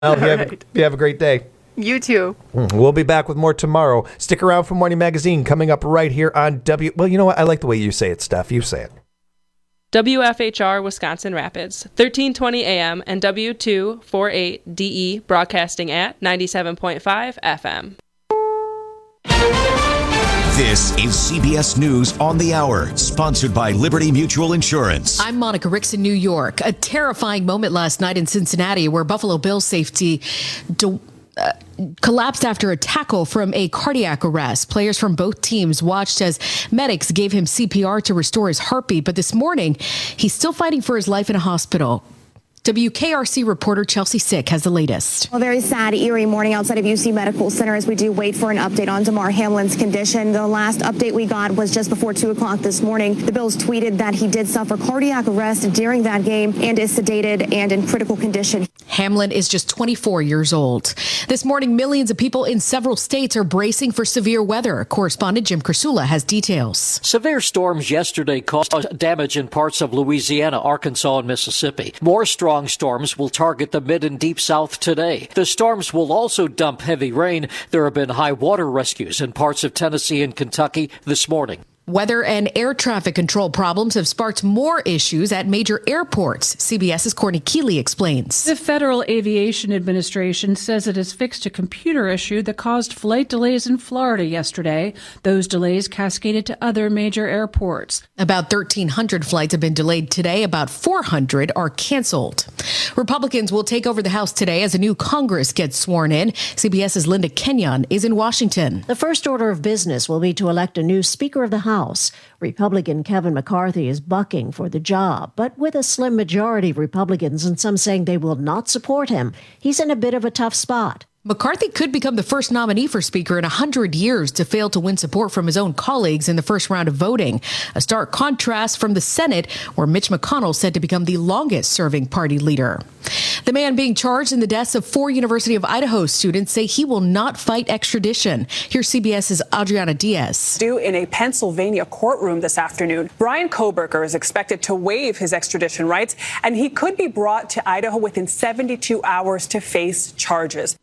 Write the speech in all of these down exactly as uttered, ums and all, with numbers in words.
Well, you, have, you have a great day. You too. We'll be back with more tomorrow. Stick around for Morning Magazine coming up right here on W. Well, you know what? I like the way you say it, Steph. You say it. W F H R Wisconsin Rapids, thirteen twenty A M and W two forty-eight D E broadcasting at ninety-seven point five F M. This is C B S News on the Hour, sponsored by Liberty Mutual Insurance. I'm Monica Ricks in New York. A terrifying moment last night in Cincinnati where Buffalo Bills safety do- uh, collapsed after a tackle from a cardiac arrest. Players from both teams watched as medics gave him C P R to restore his heartbeat. But this morning, he's still fighting for his life in a hospital. W K R C reporter Chelsea Sick has the latest. A very sad, eerie morning outside of U C Medical Center as we do wait for an update on Damar Hamlin's condition. The last update we got was just before two o'clock this morning. The Bills tweeted that he did suffer cardiac arrest during that game and is sedated and in critical condition. Hamlin is just twenty-four years old. This morning, millions of people in several states are bracing for severe weather. Correspondent Jim Kursula has details. Severe storms yesterday caused damage in parts of Louisiana, Arkansas, and Mississippi. More strong storms will target the mid and deep south today. The storms will also dump heavy rain. There have been high water rescues in parts of Tennessee and Kentucky this morning. Weather and air traffic control problems have sparked more issues at major airports. CBS's Courtney Keeley explains. The Federal Aviation Administration says it has fixed a computer issue that caused flight delays in Florida yesterday. Those delays cascaded to other major airports. About thirteen hundred flights have been delayed today. About four hundred are canceled. Republicans will take over the House today as a new Congress gets sworn in. CBS's Linda Kenyon is in Washington. The first order of business will be to elect a new Speaker of the House. Republican Kevin McCarthy is bucking for the job, but with a slim majority of Republicans and some saying they will not support him, he's in a bit of a tough spot. McCarthy could become the first nominee for Speaker in one hundred years to fail to win support from his own colleagues in the first round of voting. A stark contrast from the Senate, where Mitch McConnell said to become the longest-serving party leader. The man being charged in the deaths of four University of Idaho students say he will not fight extradition. Here's CBS's Adriana Diaz. Due in a Pennsylvania courtroom this afternoon, Brian Koberger is expected to waive his extradition rights, and he could be brought to Idaho within seventy-two hours to face charges.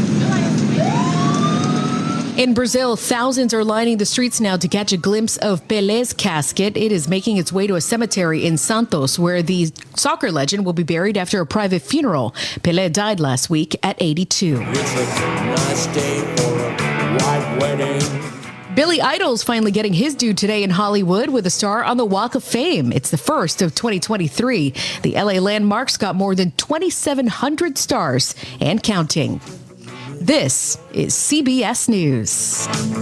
In Brazil, thousands are lining the streets now to catch a glimpse of Pelé's casket. It is making its way to a cemetery in Santos, where the soccer legend will be buried after a private funeral. Pelé died last week at eighty-two. It's a nice day for a white wedding. Billy Idol's finally getting his due today in Hollywood with a star on the Walk of Fame. It's the first of twenty twenty-three. The L A landmark's got more than twenty-seven hundred stars and counting. This is C B S News.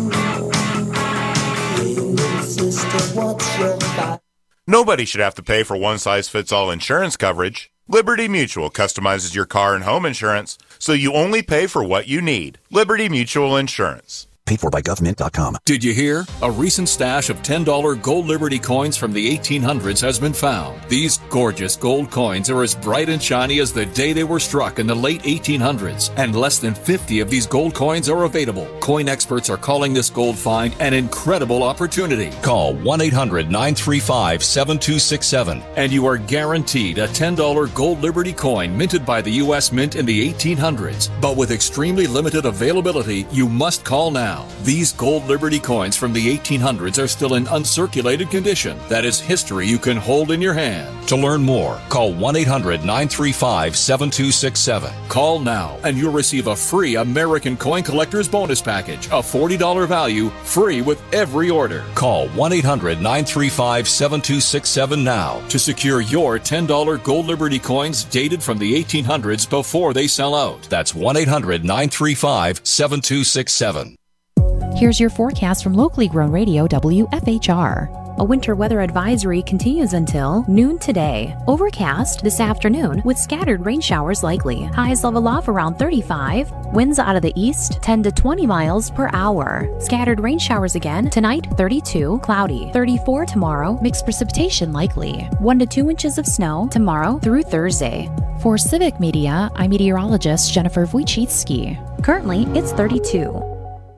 Nobody should have to pay for one-size-fits-all insurance coverage. Liberty Mutual customizes your car and home insurance, so you only pay for what you need. Liberty Mutual Insurance. Paid for by government dot com. Did you hear? A recent stash of ten dollar Gold Liberty coins from the eighteen hundreds has been found. These gorgeous gold coins are as bright and shiny as the day they were struck in the late eighteen hundreds, and less than fifty of these gold coins are available. Coin experts are calling this gold find an incredible opportunity. Call one eight hundred nine three five seven two six seven. And you are guaranteed a ten dollar Gold Liberty coin minted by the U S Mint in the eighteen hundreds. But with extremely limited availability, you must call now. These Gold Liberty coins from the eighteen hundreds are still in uncirculated condition. That is history you can hold in your hand. To learn more, call one eight hundred nine three five seven two six seven. Call now and you'll receive a free American Coin Collector's Bonus Package, a forty dollars value, free with every order. Call one eight hundred nine three five seven two six seven now to secure your ten dollar Gold Liberty coins dated from the eighteen hundreds before they sell out. That's one eight hundred nine three five seven two six seven. Here's your forecast from locally grown radio W F H R. A winter weather advisory continues until noon today. Overcast this afternoon with scattered rain showers likely. Highs level off around thirty-five. Winds out of the east ten to twenty miles per hour. Scattered rain showers again tonight, thirty-two. Cloudy. thirty-four tomorrow. Mixed precipitation likely. one to two inches of snow tomorrow through Thursday. For Civic Media, I'm meteorologist Jennifer Wojcicki. Currently, it's thirty-two.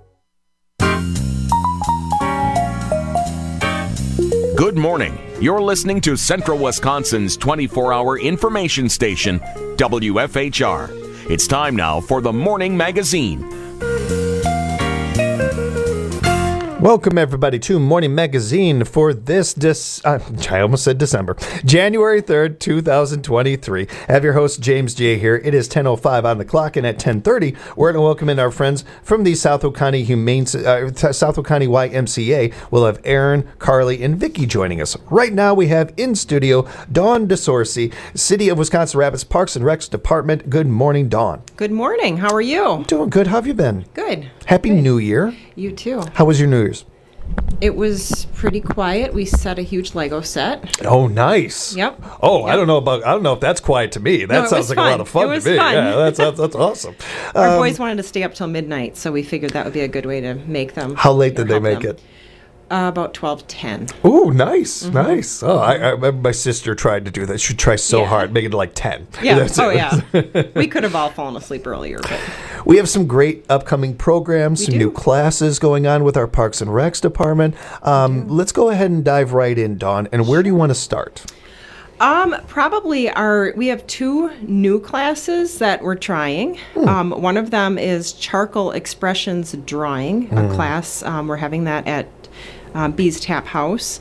Good morning. You're listening to Central Wisconsin's twenty-four hour information station, W F H R. It's time now for the Morning Magazine. Welcome, everybody, to Morning Magazine for this, Dec- uh, I almost said December, January third, twenty twenty-three. I have your host, James J. here. It is ten oh five on the clock, and at ten thirty, we're going to welcome in our friends from the South Will County Humane, uh, South Will County Y M C A. We'll have Aaron, Carly, and Vicky joining us. Right now, we have in studio Dawn DeSorcy, City of Wisconsin Rapids Parks and Recs Department. Good morning, Dawn. Good morning. How are you? I'm doing good. How have you been? Good. Happy Good. New Year. You too. How was your New Year's? It was pretty quiet. We set a huge Lego set. Oh, nice. Yep. Oh, yep. I don't know about. I don't know if that's quiet to me. That no, sounds like fun. a lot of fun it was to me. Fun. Yeah, that's that's, that's awesome. Our um, boys wanted to stay up till midnight, so we figured that would be a good way to make them. How late did they make them. it? Uh, about twelve ten. Ooh, nice, Mm-hmm. nice. Oh, I, I remember my sister tried to do that. She tried so Yeah. hard, make it like ten. Yeah. That's oh, it. yeah. We could have all fallen asleep earlier, but We have some great upcoming programs, We some do. new classes going on with our Parks and Recs department. Um, let's go ahead and dive right in, Dawn. And where do you want to start? Um, probably our, we have two new classes that we're trying. Hmm. Um, one of them is Charcoal Expressions Drawing, Hmm. a class. Um, we're having that at um, Bees Tap House.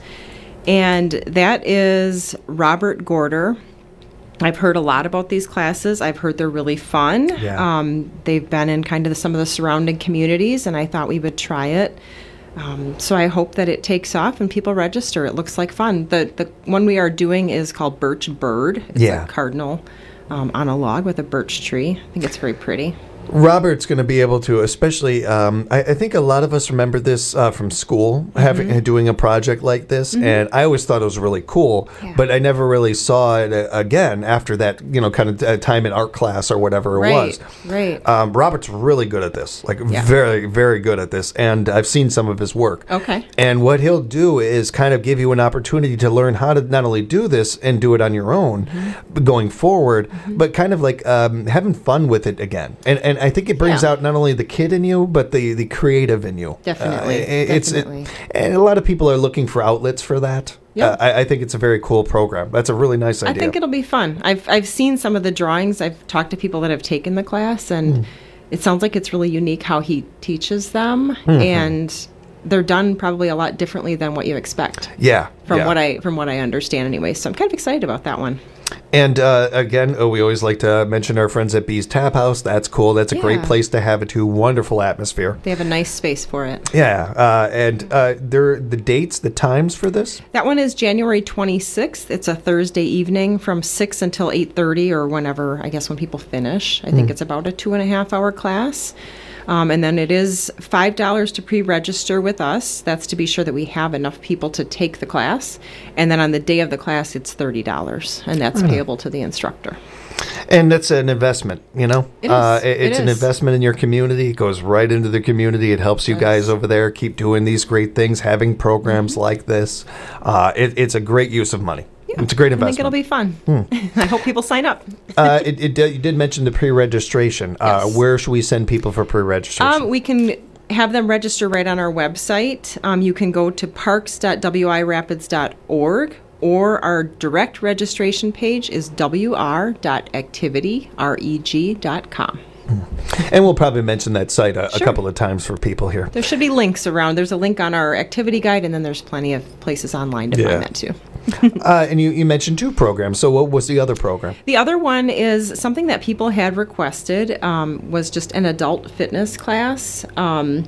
And that is Robert Gorder. I've heard a lot about these classes. I've heard they're really fun. Yeah. Um, they've been in kind of the, some of the surrounding communities, and I thought we would try it. Um, so I hope that it takes off and people register. It looks like fun. The the one we are doing is called Birch Bird. It's Yeah. a cardinal um, on a log with a birch tree. I think it's very pretty. Robert's going to be able to, especially, um, I, I think a lot of us remember this uh, from school, having Mm-hmm. doing a project like this, and I always thought it was really cool, but I never really saw it uh, again after that, you know, kind of uh, time in art class or whatever it Right, was. right. Um, Robert's really good at this, like Yeah. very, very good at this, and I've seen some of his work. Okay. And what he'll do is kind of give you an opportunity to learn how to not only do this and do it on your own Mm-hmm. going forward, but kind of like um, having fun with it again. And and I think it brings Yeah. out not only the kid in you, but the, the creative in you. Definitely, Uh, it- it's, it- definitely. and a lot of people are looking for outlets for that. Yep. Uh, I, I think it's a very cool program. That's a really nice I idea. think it'll be fun. I've I've seen some of the drawings. I've talked to people that have taken the class, and Hmm. it sounds like it's really unique how he teaches them, Mhm. and they're done probably a lot differently than what you expect. Yeah. From yeah. what I from what I understand, anyway. So I'm kind of excited about that one. And uh, again, oh, we always like to mention our friends at Bees Tap House. That's cool. That's a great Yeah. place to have it too. Wonderful atmosphere. They have a nice space for it. Yeah, uh, and uh, there the dates, the times for this. That one is January twenty-sixth. It's a Thursday evening from six until eight thirty, or whenever, I guess, when people finish. I think Mm. it's about a two and a half hour class. Um, and then it is five dollars to pre-register with us. That's to be sure that we have enough people to take the class. And then on the day of the class, it's thirty dollars, and that's Mm. payable to the instructor. And that's an investment, you know. It is. Uh, it- It it's an is. investment in your community. It goes right into the community. It helps you guys over there keep doing these great things, having programs Mm-hmm. like this. Uh, it, it's a great use of money. It's a great I think investment. it'll be fun. I hope people sign up. uh, it, it did, you did mention the pre-registration. Uh, where should we send people for pre-registration? Um, we can have them register right on our website. Um, you can go to parks dot w i rapids dot org, or our direct registration page is w r dot activity reg dot com. And we'll probably mention that site a, a Sure. couple of times for people here. There should be links around. There's a link on our activity guide, and then there's plenty of places online to Yeah. find that too. uh, and you, you mentioned two programs. So what was the other program? The other one is something that people had requested, um, was just an adult fitness class. Um,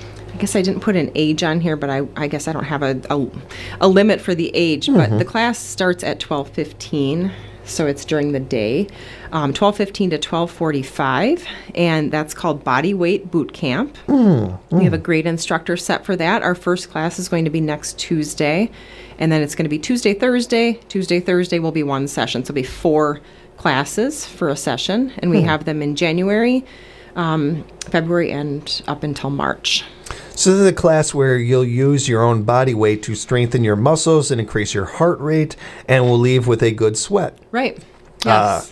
I guess I didn't put an age on here, but I, I guess I don't have a, a, a limit for the age. But Mhm. the class starts at twelve fifteen, so it's during the day, um, twelve fifteen to twelve forty-five, and that's called Body Weight Boot Camp. Mm, We have a great instructor set for that. Our first class is going to be next Tuesday, and then it's going to be Tuesday, Thursday. Tuesday, Thursday will be one session, so it'll be four classes for a session, and we Hmm. have them in January, um, February, and up until March. So this is a class where you'll use your own body weight to strengthen your muscles and increase your heart rate, and will leave with a good sweat. Right. Uh, Yes.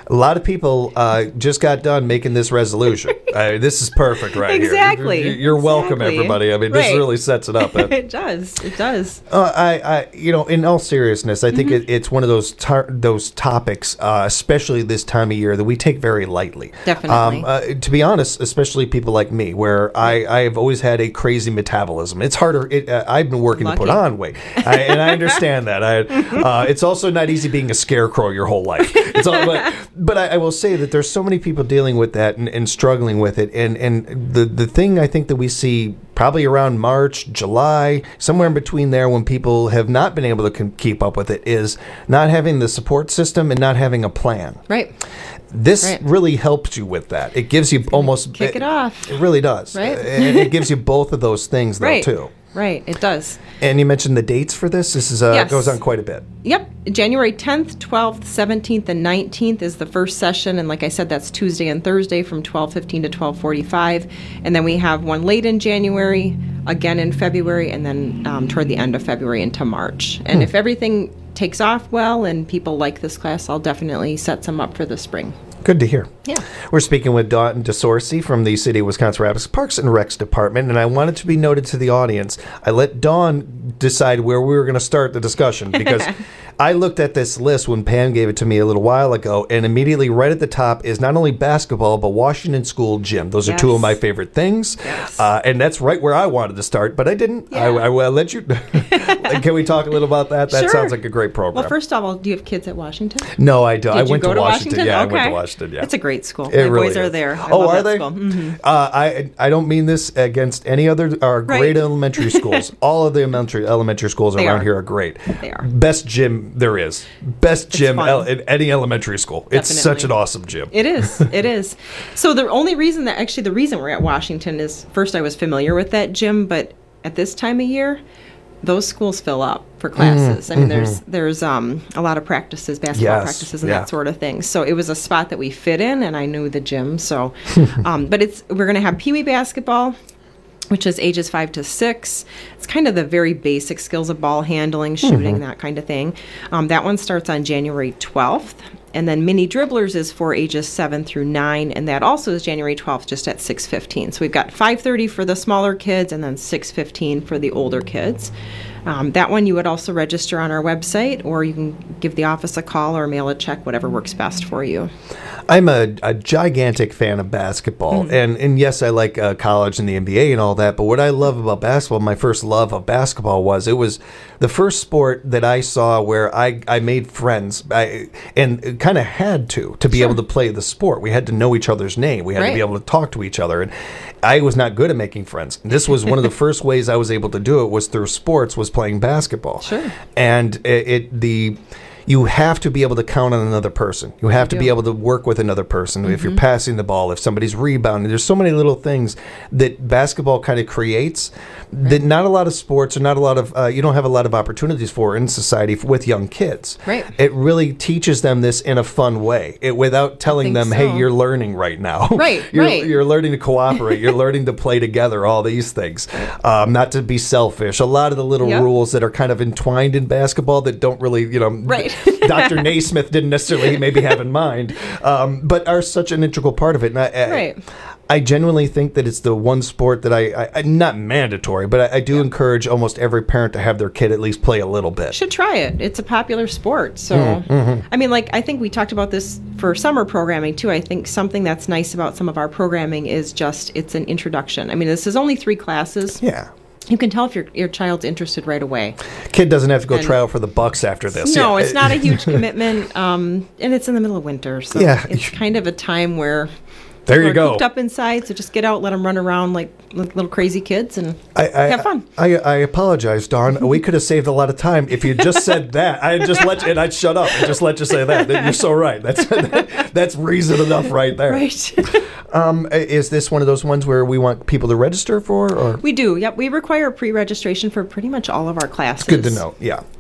A lot of people uh, just got done making this resolution. uh, this is perfect right exactly. here. You're, you're welcome, exactly. everybody. I mean, right. this really sets it up. It does. It does. Uh, I, I, you know, in all seriousness, I think Mm-hmm. it, it's one of those tar- those topics, uh, especially this time of year, that we take very lightly. Definitely. Um, uh, to be honest, especially people like me, where I, I have always had a crazy metabolism. It's harder. It, uh, I've been working Lucky. to put on weight, I, and I understand that. I, uh, it's also not easy being a scarecrow your whole life. It's all, but but I, I will say that there's so many people dealing with that and, and struggling with it, and and the the thing I think that we see probably around March, July, somewhere in between there, when people have not been able to com- keep up with it, is not having the support system and not having a plan. Right. This Right. really helps you with that. It gives you almost kick it off. It really does. Right. And it gives you both of those things though Right. too. Right. It does. And you mentioned the dates for this. This is uh, Yes. goes on quite a bit. Yep. January tenth, twelfth, seventeenth, and nineteenth is the first session. And like I said, that's Tuesday and Thursday from twelve fifteen to twelve forty-five. And then we have one late in January, again in February, and then um, toward the end of February into March. And Hmm. if everything takes off well and people like this class, I'll definitely set some up for the spring. Good to hear. Yeah. We're speaking with Dawn DeSorcy from the City of Wisconsin Rapids Parks and Recs Department, and I wanted to be noted to the audience. I let Dawn decide where we were going to start the discussion because I looked at this list when Pam gave it to me a little while ago, and immediately right at the top is not only basketball, but Washington School Gym. Those are Yes. two of my favorite things, Yes. uh, and that's right where I wanted to start, but I didn't. I, I, I let you. Can we talk a little about that? That Sure. sounds like a great program. Well, first of all, do you have kids at Washington? No, I don't. Did I you went go to to Washington. Washington? Yeah, I Okay. went to Washington. Yeah, It's a great school. It My really boys are is. there. I oh, love are that they? school. Mhm. Uh, I I don't mean this against any other uh, Right. great elementary schools. All of the elementary elementary schools They around are. here are great. They are. Best gym there is. Best gym fun. el- in any elementary school. It's such an Definitely. awesome gym. It is. It is. So the only reason that actually the reason we're at Washington is first I was familiar with that gym, but at this time of year, those schools fill up for classes. Mm, I mean, mhm. there's there's um, a lot of practices, basketball Yes, practices, and yeah. that sort of thing. So it was a spot that we fit in, and I knew the gym. So, um, but it's we're going to have Pee Wee basketball, which is ages five to six. It's kind of the very basic skills of ball handling, shooting, Mhm. that kind of thing. Um, that one starts on January twelfth. And then mini dribblers is for ages seven through nine, and that also is January twelfth, just at six fifteen. So we've got five thirty for the smaller kids, and then six fifteen for the older kids. Um, that one you would also register on our website, or you can give the office a call or mail a check, whatever works best for you. I'm a, a gigantic fan of basketball, Mhm. and and yes, I like uh, college and the N B A and all that. But what I love about basketball, my first love of basketball was it was the first sport that I saw where I, I made friends, I, and kind of had to to be able to play the sport. We had to know each other's name. We had to be Right. able to talk to each other, and I was not good at making friends. This was one of the first ways I was able to do it was through sports, was playing basketball. Sure. And it, it the you have to be able to count on another person. You have You to do. be able to work with another person. If you're Mhm. passing the ball, if somebody's rebounding, there's so many little things that basketball kind of creates that not a lot of sports or not a lot of uh, you don't have a lot of opportunities for in society f- with young kids. Right. It really teaches them this in a fun way, it, without telling think them, "Hey, so. you're learning right now. Right, you're, right. You're learning to cooperate. You're learning to play together. All these things, um, not to be selfish. A lot of the little Yep. rules that are kind of entwined in basketball that don't really, you know, Right. Doctor Naismith didn't necessarily maybe have in mind, um, but are such an integral part of it. And I, I, Right. I genuinely think that it's the one sport that I, I, I not mandatory, but I, I do encourage almost every parent to have their kid at least play a little bit. Should try it. It's a popular sport. So, Mm, mhm. I mean, like, I think we talked about this for summer programming too. I think something that's nice about some of our programming is just it's an introduction. I mean, this is only three classes. Yeah. You can tell if your your child's interested right away. Kid doesn't have to go And- try out for the Bucks after this. No, Yeah. it's not a huge commitment, um, and it's in the middle of winter, so Yeah. it's kind of a time where There you people are go. cooped up inside. So just get out, let them run around like, like little crazy kids, and I, I, have fun. I, I apologize, Dawn. We could have saved a lot of time if you just said that. I'd just let you, and I'd shut up and just let you say that. You're so right. That's that's reason enough right there. Right. Um, is this one of those ones where we want people to register for? Or We do. Yep. We require pre-registration for pretty much all of our classes. good to know. Yeah.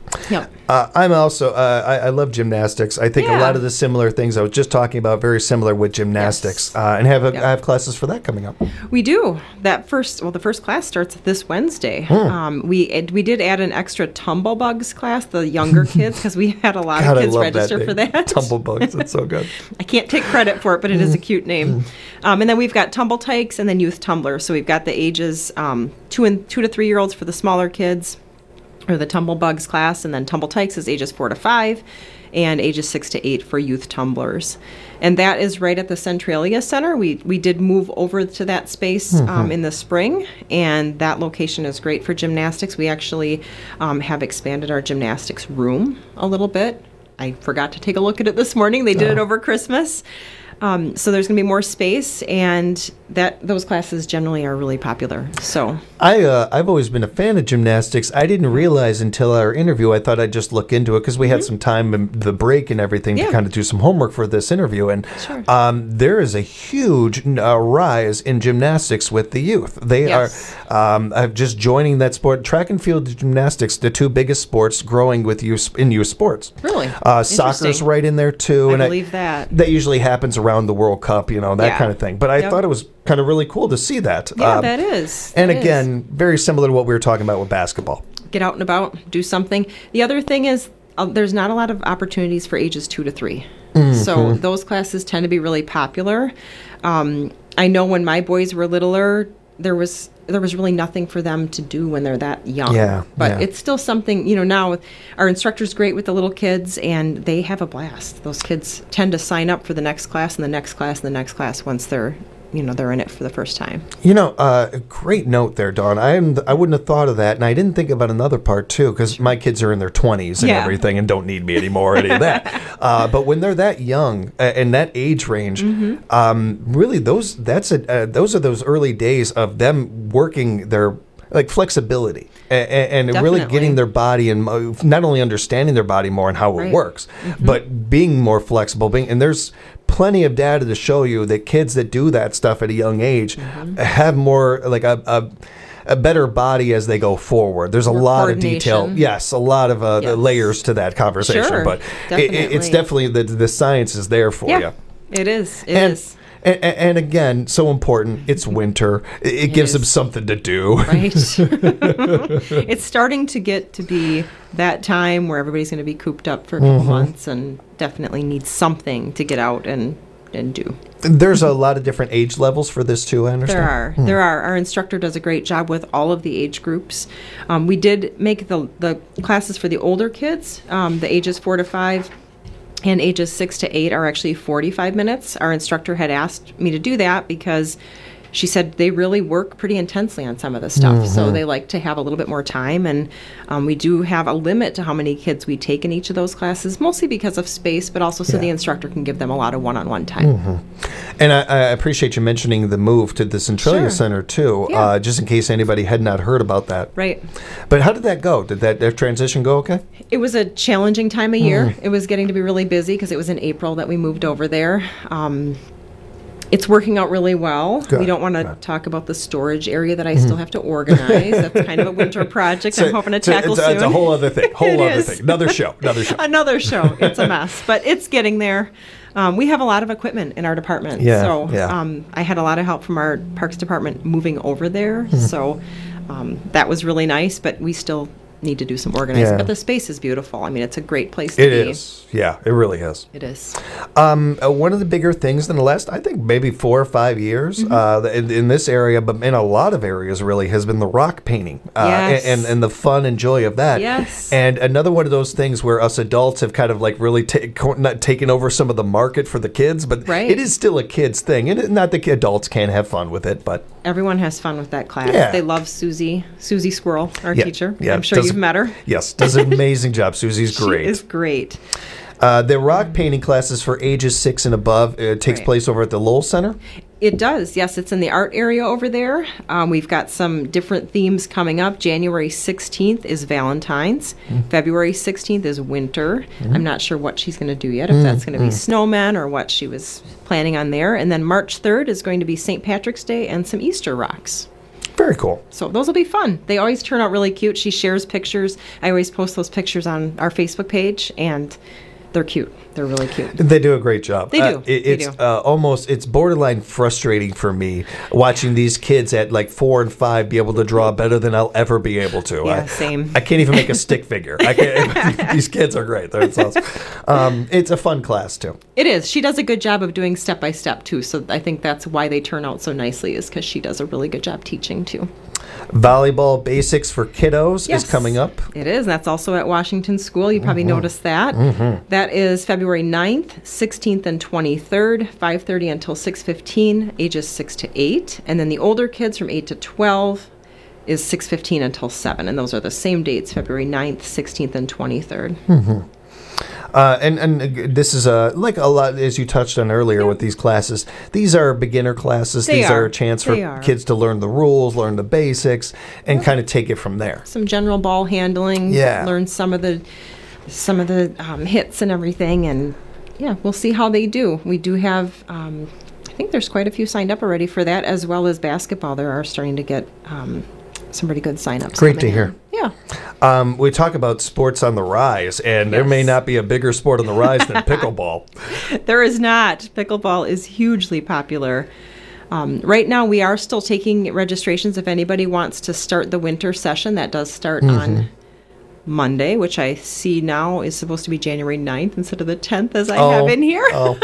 Yep. Uh, I'm also, uh, I, I love gymnastics. I think Yeah. a lot of the similar things I was just talking about, very similar with gymnastics. Uh, and have a, Yep. I have classes for that coming up. We do. That first, well, the first class starts this Wednesday. Hmm. Um, we it, we did add an extra tumblebugs class, the younger kids, because we had a lot God, of I kids love register that for name. that. Tumblebugs, that's so good. I can't take credit for it, but it is a cute name. Um, and then we've got tumble tykes and then youth tumblers. So we've got the ages um, two and two to three year olds for the smaller kids, or the tumblebugs class, and then tumble tykes is ages four to five, and ages six to eight for youth tumblers. And that is right at the Centralia Center. We we did move over to that space um, Mhm. in the spring, and that location is great for gymnastics. We actually um, have expanded our gymnastics room a little bit. I forgot to take a look at it this morning. They did it Oh. over Christmas. Um, so there's going to be more space, and that those classes generally are really popular. So I, uh, I've always been a fan of gymnastics. I didn't realize until our interview, I thought I'd just look into it because we had some time in the break and everything Yeah. to kind of do some homework for this interview. And Sure. um, there is a huge uh, rise in gymnastics with the youth. They Yes. are um, uh, just joining that sport. Track and field gymnastics, the two biggest sports growing with youth, in youth sports. Really? Uh, soccer's Interesting. right in there too. I and believe that. That usually happens around the World Cup, you know, that Yeah. kind of thing. But I Yep. thought it was kind of really cool to see that. Yeah, Um, that is. And That is. again, very similar to what we were talking about with basketball. Get out and about, do something. The other thing is uh, there's not a lot of opportunities for ages two to three. So Mhm. those classes tend to be really popular. Um, I know when my boys were littler, there was there was really nothing for them to do when they're that young. Yeah, But yeah. it's still something, you know, now our instructor's great with the little kids and they have a blast. Those kids tend to sign up for the next class and the next class and the next class once they're, you know, they're in it for the first time. You know, uh, a great note there, Dawn. I am, I wouldn't have thought of that, and I didn't think about another part too, because my kids are in their twenties and Yeah. everything, and don't need me anymore, any of that. Uh, but when they're that young uh, and that age range, Mhm. um, really, those that's a, uh, those are those early days of them working their like flexibility and, and really Definitely. getting their body and mo- not only understanding their body more and how it Right. works, but being more flexible. Being and there's plenty of data to show you that kids that do that stuff at a young age have more like a, a a better body as they go forward. There's a More lot of detail. coordination. Yes, a lot of uh, the Yes. layers to that conversation. Sure, but it, it- it's definitely. definitely the the science is there for Yeah, you. it is. It and, is. And, and again, so important. It's winter. It, it gives them something to do. Right. It's starting to get to be that time where everybody's going to be cooped up for a couple Mhm. months and definitely needs something to get out and, and do. There's a lot of different age levels for this too. I understand. There are. Hmm. There are. Our instructor does a great job with all of the age groups. Um, we did make the, the classes for the older kids, um, the ages four to five. And ages six to eight are actually forty-five minutes. Our instructor had asked me to do that because she said they really work pretty intensely on some of the stuff. So Mhm. they like to have a little bit more time. And um, we do have a limit to how many kids we take in each of those classes, mostly because of space, but also so the instructor can give them a lot of one-on-one time. Mhm. And I, I appreciate you mentioning the move to the Centralia Sure. Center too, Yeah. uh, just in case anybody had not heard about that. Right. But how did that go? Did that, that transition go okay? It was a challenging time of year. Mm. It was getting to be really busy because it was in April that we moved over there. Um, it's working out really well. Good, We don't want to talk about the storage area that I still have to organize. That's kind of a winter project I'm hoping to it's a- tackle it's a, soon. It's a whole other thing. Whole It other is. thing. Another show. Another show. Another show. It's a mess, but it's getting there. Um, we have a lot of equipment in our department. Yeah, so yeah. Um, I had a lot of help from our parks department moving over there. Mhm. So um, that was really nice, but we still need to do some organizing. Yeah. But the space is beautiful. I mean, it's a great place to It be. is. Yeah, it really is. It is. Um, uh, one of the bigger things in the last, I think, maybe four or five years Mm-hmm. uh, in, in this area, but in a lot of areas, really, has been the rock painting uh, Yes. and, and the fun and joy of that. Yes. And another one of those things where us adults have kind of like really ta- co- not taken over some of the market for the kids, but Right. it is still a kid's thing. And it, not that adults can't have fun with it, but Everyone has fun with that class. Yeah. They love Susie, Susie Squirrel, our Yeah, teacher. yeah, I'm sure does- you've met her. yes, does an amazing job. Susie's great. She is great. Uh, the rock painting classes for ages six and above uh, takes Right. place over at the Lowell Center. It does. Yes, it's in the art area over there. Um, we've got some different themes coming up. January sixteenth is Valentine's. Mm. February sixteenth is winter. Mm. I'm not sure what she's going to do yet, if Mm, that's going to be mm. snowmen or what she was planning on there. And then March third is going to be Saint Patrick's Day and some Easter rocks. Very cool. So those will be fun. They always turn out really cute. She shares pictures. I always post those pictures on our Facebook page, and they're cute. They're really cute. They do a great job. They do. Uh, it, They it's do. Uh, almost, it's borderline frustrating for me watching these kids at like four and five be able to draw better than I'll ever be able to. Yeah, I, same. I can't even make a stick figure. I can't. These kids are great. They're it's awesome. Um, it's a fun class too. It is. She does a good job of doing step by step too. So I think that's why they turn out so nicely, is because she does a really good job teaching too. Volleyball Basics for Kiddos Yes. is coming up. It is. That's also at Washington School. You probably Mhm. noticed that. Mhm. That is February ninth, sixteenth, and twenty-third, five thirty until six fifteen, ages six to eight. And then the older kids from eight to twelve is six fifteen until seven. And those are the same dates, February ninth, sixteenth, and twenty-third. Mhm. Uh, and and this is a like a lot, as you touched on earlier with these classes. These are beginner classes. They these are. are. a chance for They are. kids to learn the rules, learn the basics, and kind of take it from there. Some general ball handling. Yeah. Learn some of the some of the um, hits and everything. And yeah, we'll see how they do. We do have, um, I think there's quite a few signed up already for that, as well as basketball. There are starting to get um, some pretty good signups. Great to coming hear. in. Yeah. Um, we talk about sports on the rise, and there may not be a bigger sport on the rise than pickleball. There is not. Pickleball is hugely popular. Um, right now, we are still taking registrations if anybody wants to start the winter session. That does start Mhm. on Monday, which I see now is supposed to be January ninth instead of the tenth, as I Oh, have in here. oh.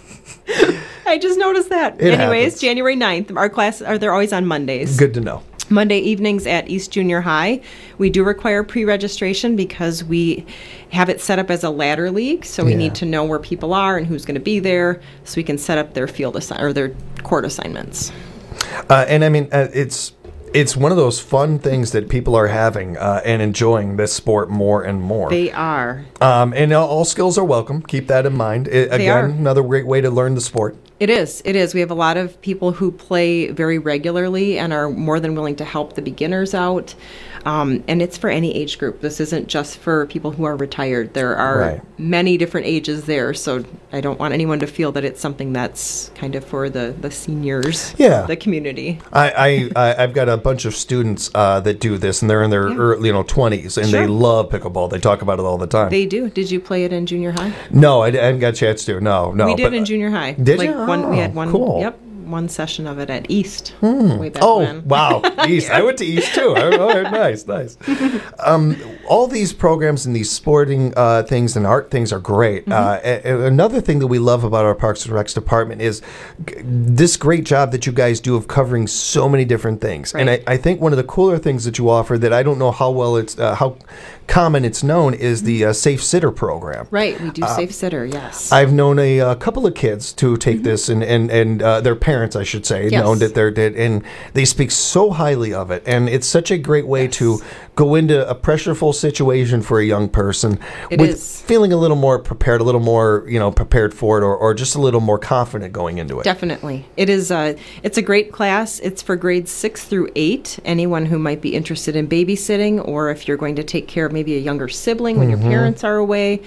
I just noticed that. It Anyways, happens. January ninth. Our classes are they're always on Mondays. Good to know. Monday evenings at East Junior High. We do require pre-registration because we have it set up as a ladder league, so we Yeah. need to know where people are and who's going to be there, so we can set up their field assi- or their court assignments. Uh, and I mean, uh, it's it's one of those fun things that people are having uh, and enjoying this sport more and more. They are. Um, and all, all skills are welcome. Keep that in mind. I- again, are. another great way to learn the sport. It is. It is. We have a lot of people who play very regularly and are more than willing to help the beginners out. Um, and it's for any age group. This isn't just for people who are retired. There are Right. many different ages there. So I don't want anyone to feel that it's something that's kind of for the, the seniors, Yeah. the community. I, I, I I've got a bunch of students uh, that do this, and they're in their early, you know twenties, and they Sure. love pickleball. They talk about it all the time. They do. Did you play it in junior high? no, I, I haven't got a chance to. No, no. we did but, in junior high. Did like you? One, we had Oh, one. cool. Yep. One session of it at East. Hmm. Way back Oh, when. wow. East. I went to East, too. I, oh, nice, nice. Um, all these programs and these sporting uh, things and art things are great. Uh, a- a- another thing that we love about our Parks and Recs department is g- this great job that you guys do of covering so many different things. And I, I think one of the cooler things that you offer that I don't know how well it's, uh, how common it's known is the uh, Safe Sitter program. Right. We do Uh, Safe Sitter, yes. I've known a, uh couple of kids to take this, and and and uh, their parents, I should say, Yes. known that they're did, and they speak so highly of it, and it's such a great way to go into a pressureful situation for a young person It with is. feeling a little more prepared, a little more you know prepared for it, or, or just a little more confident going into it. Definitely. It is a, it's a great class. It's for grades six through eight. Anyone who might be interested in babysitting, or if you're going to take care of maybe a younger sibling when Mhm. your parents are away.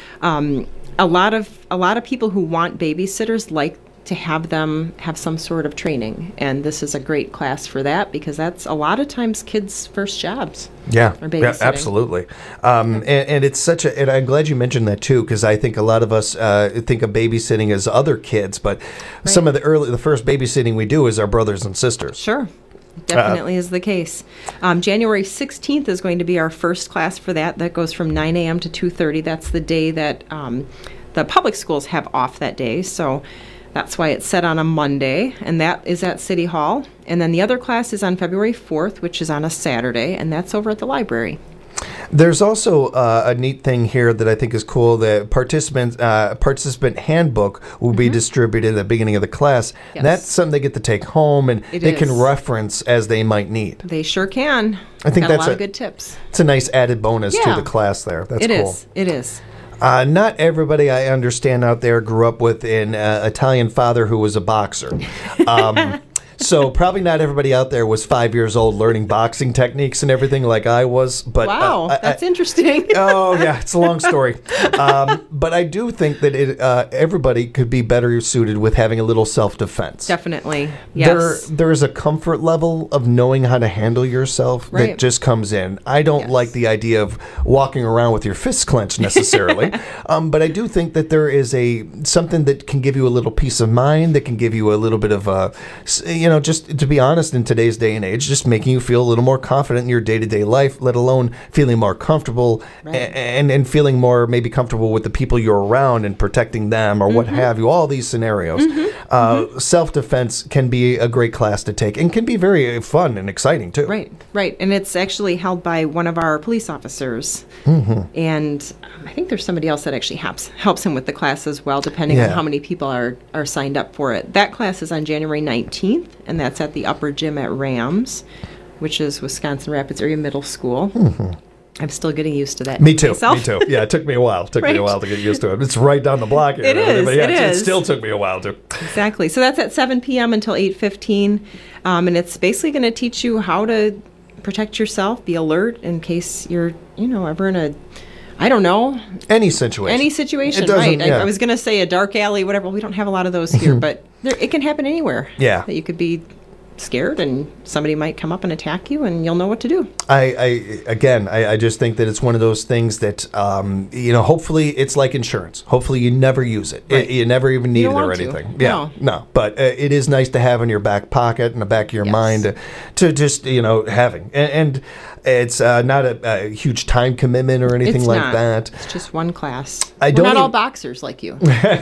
Um, a lot of a lot of people who want babysitters like to have them have some sort of training, and this is a great class for that, because that's a lot of times kids' first jobs. Yeah, Or yeah, babysitting. absolutely. Um, and, and it's such a, and I'm glad you mentioned that too, because I think a lot of us uh, think of babysitting as other kids, but some of the early, the first babysitting we do is our brothers and sisters. Sure. Definitely is the case. Um, January sixteenth is going to be our first class for that. That goes from nine a.m. to two thirty. That's the day that um, the public schools have off that day. So that's why it's set on a Monday, and that is at City Hall. And then the other class is on February fourth, which is on a Saturday, and that's over at the library. There's also uh, a neat thing here that I think is cool. The participant uh, participant handbook will be distributed at the beginning of the class. Yes. That's something they get to take home, and It they can is. reference as they might need. They sure can. I think Got that's a lot a- of good tips. It's a nice added bonus Yeah. to the class there. That's It cool. is. It is. Uh, not everybody I understand out there grew up with an uh, Italian father who was a boxer. Um, So probably not everybody out there was five years old learning boxing techniques and everything like I was. But wow, uh, that's I, interesting. Oh, yeah, it's a long story. Um, but I do think that it, uh, everybody could be better suited with having a little self-defense. Definitely, yes. There, there is a comfort level of knowing how to handle yourself Right. that just comes in. I don't Yes. like the idea of walking around with your fists clenched necessarily, um, but I do think that there is a something that can give you a little peace of mind, that can give you a little bit of a, s- you know, just to be honest, in today's day and age, just making you feel a little more confident in your day-to-day life, let alone feeling more comfortable Right. a- and and feeling more maybe comfortable with the people you're around and protecting them or what Mhm. have you. All these scenarios, Mhm. uh, Mhm. self-defense can be a great class to take and can be very fun and exciting too. Right, right. And it's actually held by one of our police officers. Mhm. And um, I think there's somebody else that actually helps helps him with the class as well, depending on Yeah. how many people are, are signed up for it. That class is on January nineteenth, and that's at the upper gym at Rams, which is Wisconsin Rapids Area Middle School. Mhm. I'm still getting used to that. Me too. myself. Me too. Yeah, it took me a while. It took me a Right. while to get used to it. It's right down the block here. It and everything, is, but yeah, it it is. still took me a while to. Exactly. So that's at seven p.m. until eight fifteen, um, and it's basically going to teach you how to protect yourself, be alert in case you're, you know, ever in a, I don't know, Any situation. any situation. It doesn't- Right. yeah. I, I was going to say a dark alley, whatever. We don't have a lot of those here, but there, it can happen anywhere. Yeah. That you could be scared and somebody might come up and attack you, and you'll know what to do. I, I again, I, I just think that it's one of those things that, um, you know, hopefully it's like insurance. Hopefully you never use it. Right. It- you never even need You it don't or want to. anything. Yeah, No. no. But uh, it is nice to have in your back pocket, in the back of your Yes. mind, to, to just, you know, having. And, and it's uh, not a, a huge time commitment or anything It's like not. that. It's just one class. I We're don't not all even- boxers like you.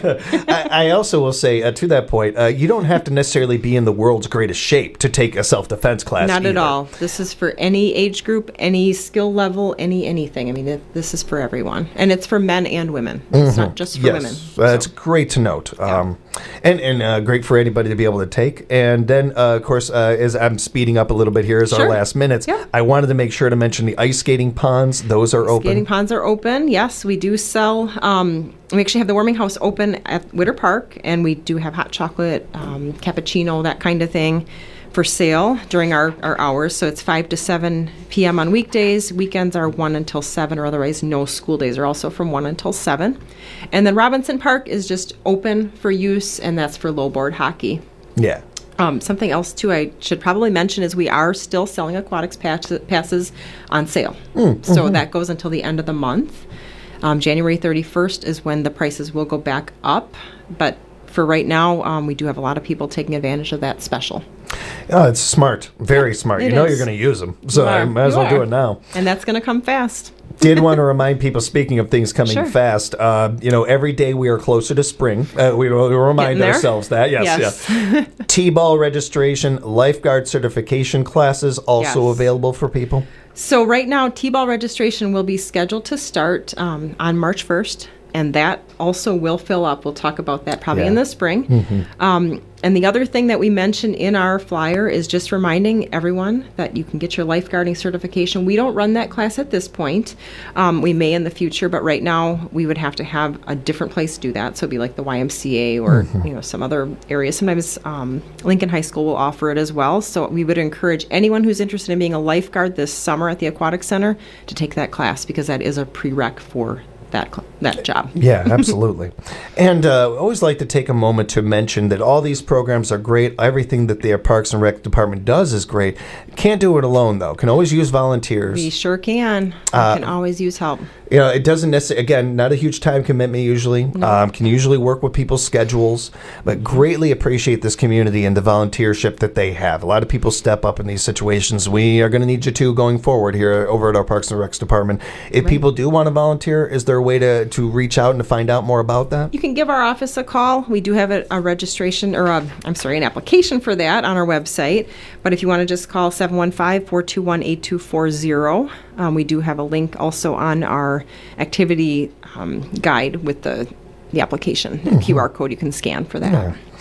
I, I also will say, uh, to that point, uh, you don't have to necessarily be in the world's greatest shape to take a self-defense class. Not at either. all. This is for any age group, any skill level, any anything. I mean, it, this is for everyone, and it's for men and women. It's Mhm. not just for yes. women. That's great to note, um, and and uh, great for anybody to be able to take. And then, uh, of course, uh, as I'm speeding up a little bit here, as our Sure. last minutes, Yeah. I wanted to make sure to mention the ice skating ponds. Those are open. Skating ponds are open. Yes, we do sell. Um, we actually have the warming house open at Witter Park, and we do have hot chocolate, um, cappuccino, that kind of thing, for sale during our, our hours. So it's five to seven p.m. on weekdays. Weekends are one until seven, or otherwise no school days are also from one until seven. And then Robinson Park is just open for use, and that's for low board hockey. Yeah. Um, something else, too, I should probably mention is we are still selling aquatics pass- passes on sale. Mm, So mhm. that goes until the end of the month. Um, January thirty-first is when the prices will go back up. But for right now, um, we do have a lot of people taking advantage of that special. Oh, it's smart. Very smart. It you know is. you're going to use them, so You I are. might as You well do are. it now. And that's going to come fast. Did want to remind people, speaking of things coming Sure. fast, uh, you know, every day we are closer to spring. Uh, we will remind Getting there? ourselves that. Yes, Yes. yeah. T-ball registration, lifeguard certification classes also Yes. available for people. So right now, T-ball registration will be scheduled to start um, on March first, and that also will fill up. We'll talk about that probably Yeah. in the spring. Mhm. Um, and the other thing that we mentioned in our flyer is just reminding everyone that you can get your lifeguarding certification. We don't run that class at this point. Um, we may in the future, but right now we would have to have a different place to do that. So it'd be like the Y M C A or Mhm. you know some other areas. Sometimes um, Lincoln High School will offer it as well. So we would encourage anyone who's interested in being a lifeguard this summer at the Aquatic Center to take that class, because that is a prereq for that cl- that job. Yeah, absolutely. And uh, I always like to take a moment to mention that all these programs are great. Everything that the Parks and Rec Department does is great. Can't do it alone, though. Can always use volunteers. We sure can. We Uh, can always use help. You know, it doesn't necessarily, again, not a huge time commitment usually. No. Um, can usually work with people's schedules, but greatly appreciate this community and the volunteership that they have. A lot of people step up in these situations. We are going to need you to going forward here over at our Parks and Recs department. If Right. people do want to volunteer, is there a way to, to reach out and to find out more about that? You can give our office a call. We do have a, a registration, or a, I'm sorry, an application for that on our website. But if you want to just call seven one five, four two one, eight two four zero. Um, we do have a link also on our activity um, guide with the, the application, and Q R code you can scan for that. Yeah.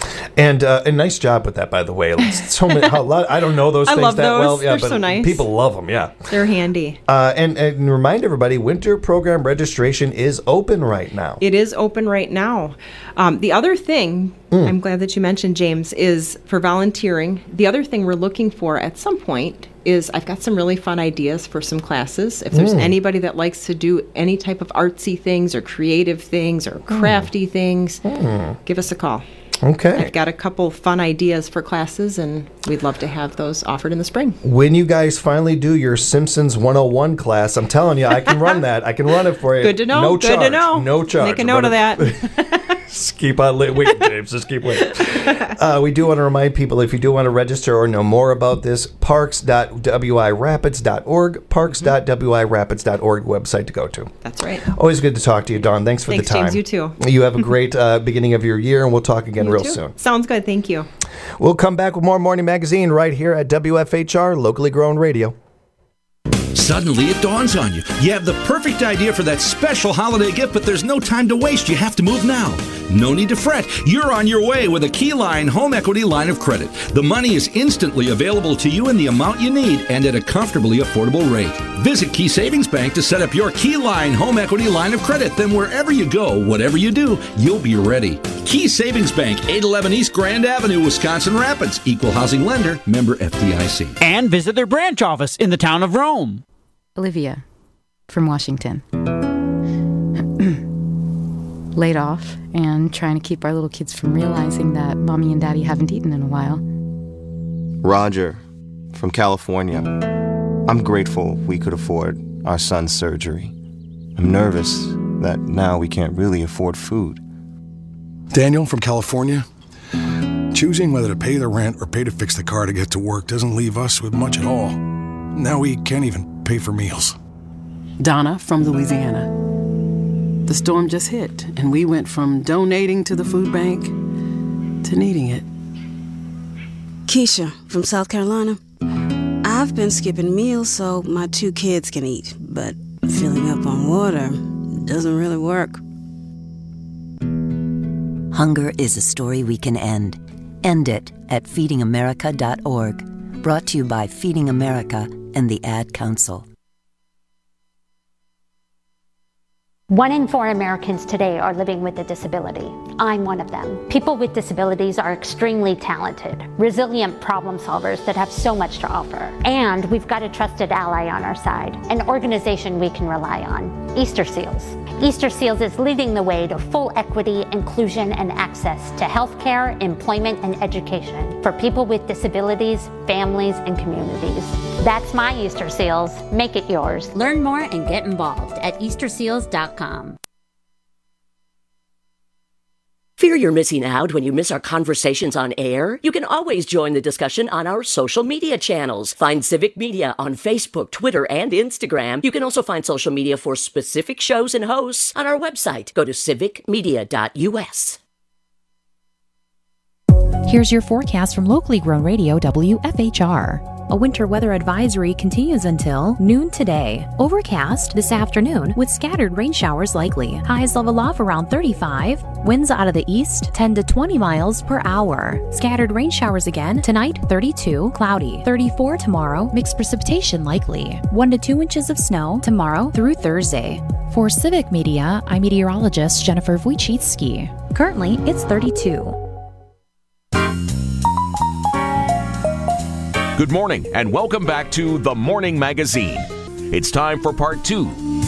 And uh, a nice job with that, by the way. It's so many, how, I don't know those I things love that those. well. Yeah, They're but so nice. People love them, yeah. They're handy. Uh, and, and remind everybody, winter program registration is open right now. It is open right now. Um, the other thing, mm. I'm glad that you mentioned, James, is for volunteering. The other thing we're looking for at some point is I've got some really fun ideas for some classes. If there's mm. anybody that likes to do any type of artsy things or creative things or crafty mm. things, mm. give us a call. Okay. I've got a couple fun ideas for classes, and we'd love to have those offered in the spring. When you guys finally do your Simpsons one oh one class, I'm telling you, I can run that. I can run it for you. Good to know. No Good charge. to know. No charge. Make a note of that. Just keep on li- waiting, James. Just keep waiting. Uh, we do want to remind people, if you do want to register or know more about this, parks dot w i rapids dot org, parks dot w i rapids dot org website to go to. That's right. Always good to talk to you, Dawn. Thanks for Thanks, the time. James. You too. You have a great uh, beginning of your year, and we'll talk again You real too. soon. Sounds good. Thank you. We'll come back with more Morning Magazine right here at W F H R, locally grown radio. Suddenly it dawns on you. You have the perfect idea for that special holiday gift, but there's no time to waste. You have to move now. No need to fret. You're on your way with a Keyline Home Equity Line of Credit. The money is instantly available to you in the amount you need and at a comfortably affordable rate. Visit Key Savings Bank to set up your Keyline Home Equity Line of Credit. Then wherever you go, whatever you do, you'll be ready. Key Savings Bank, eight eleven East Grand Avenue, Wisconsin Rapids. Equal housing lender, member F D I C. And visit their branch office in the town of Rome. Olivia from Washington. Laid off and trying to keep our little kids from realizing that mommy and daddy haven't eaten in a while. Roger from California. I'm grateful we could afford our son's surgery. I'm nervous that now we can't really afford food. Daniel from California. Choosing whether to pay the rent or pay to fix the car to get to work doesn't leave us with much at all. Now we can't even pay for meals. Donna from Louisiana. The storm just hit, and we went from donating to the food bank to needing it. Keisha from South Carolina. I've been skipping meals so my two kids can eat, but filling up on water doesn't really work. Hunger is a story we can end. End it at feeding america dot org. Brought to you by Feeding America and the Ad Council. One in four Americans today are living with a disability. I'm one of them. People with disabilities are extremely talented, resilient problem solvers that have so much to offer. And we've got a trusted ally on our side, an organization we can rely on, Easter Seals. Easter Seals is leading the way to full equity, inclusion, and access to healthcare, employment, and education for people with disabilities, families, and communities. That's my Easter Seals. Make it yours. Learn more and get involved at easter seals dot com. Fear you're missing out when you miss our conversations on air? You can always join the discussion on our social media channels. Find Civic Media on Facebook, Twitter, and Instagram. You can also find social media for specific shows and hosts on our website. Go to civic media dot u s. Here's your forecast from locally grown radio W F H R. A winter weather advisory continues until noon today. Overcast this afternoon with scattered rain showers likely. Highs level off around thirty-five. Winds out of the east ten to twenty miles per hour. Scattered rain showers again tonight thirty-two. Cloudy. thirty-four tomorrow. Mixed precipitation likely. one to two inches of snow tomorrow through Thursday. For Civic Media, I'm meteorologist Jennifer Wojcicki. Currently, it's thirty-two. Good morning and welcome back to The Morning Magazine. It's time for part two.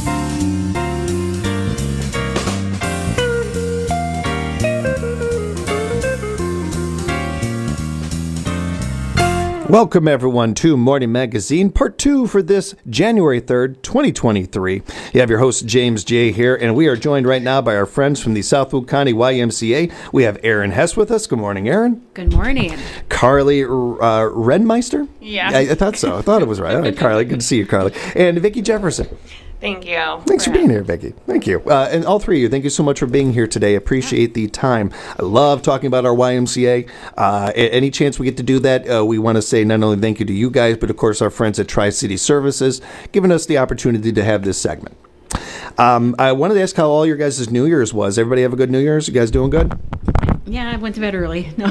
Welcome, everyone, to Morning Magazine, part two for this January third, twenty twenty-three. You have your host, James J. here, and we are joined right now by our friends from the Southwood County Y M C A. We have Erin Hess with us. Good morning, Erin. Good morning. Carly uh, Renmeister? Yeah. I, I thought so. I thought it was right. All right, Carly. Good to see you, Carly. And Vicki Jefferson. Thank you. Thanks for being here, Vicki. Thank you. Uh, and all three of you, thank you so much for being here today. Appreciate the time. I love talking about our Y M C A. Uh, any chance we get to do that, uh, we want to say not only thank you to you guys, but of course our friends at Tri-City Services, giving us the opportunity to have this segment. Um, I wanted to ask how all your guys' New Year's was. Everybody have a good New Year's? You guys doing good? Yeah, I went to bed early. No.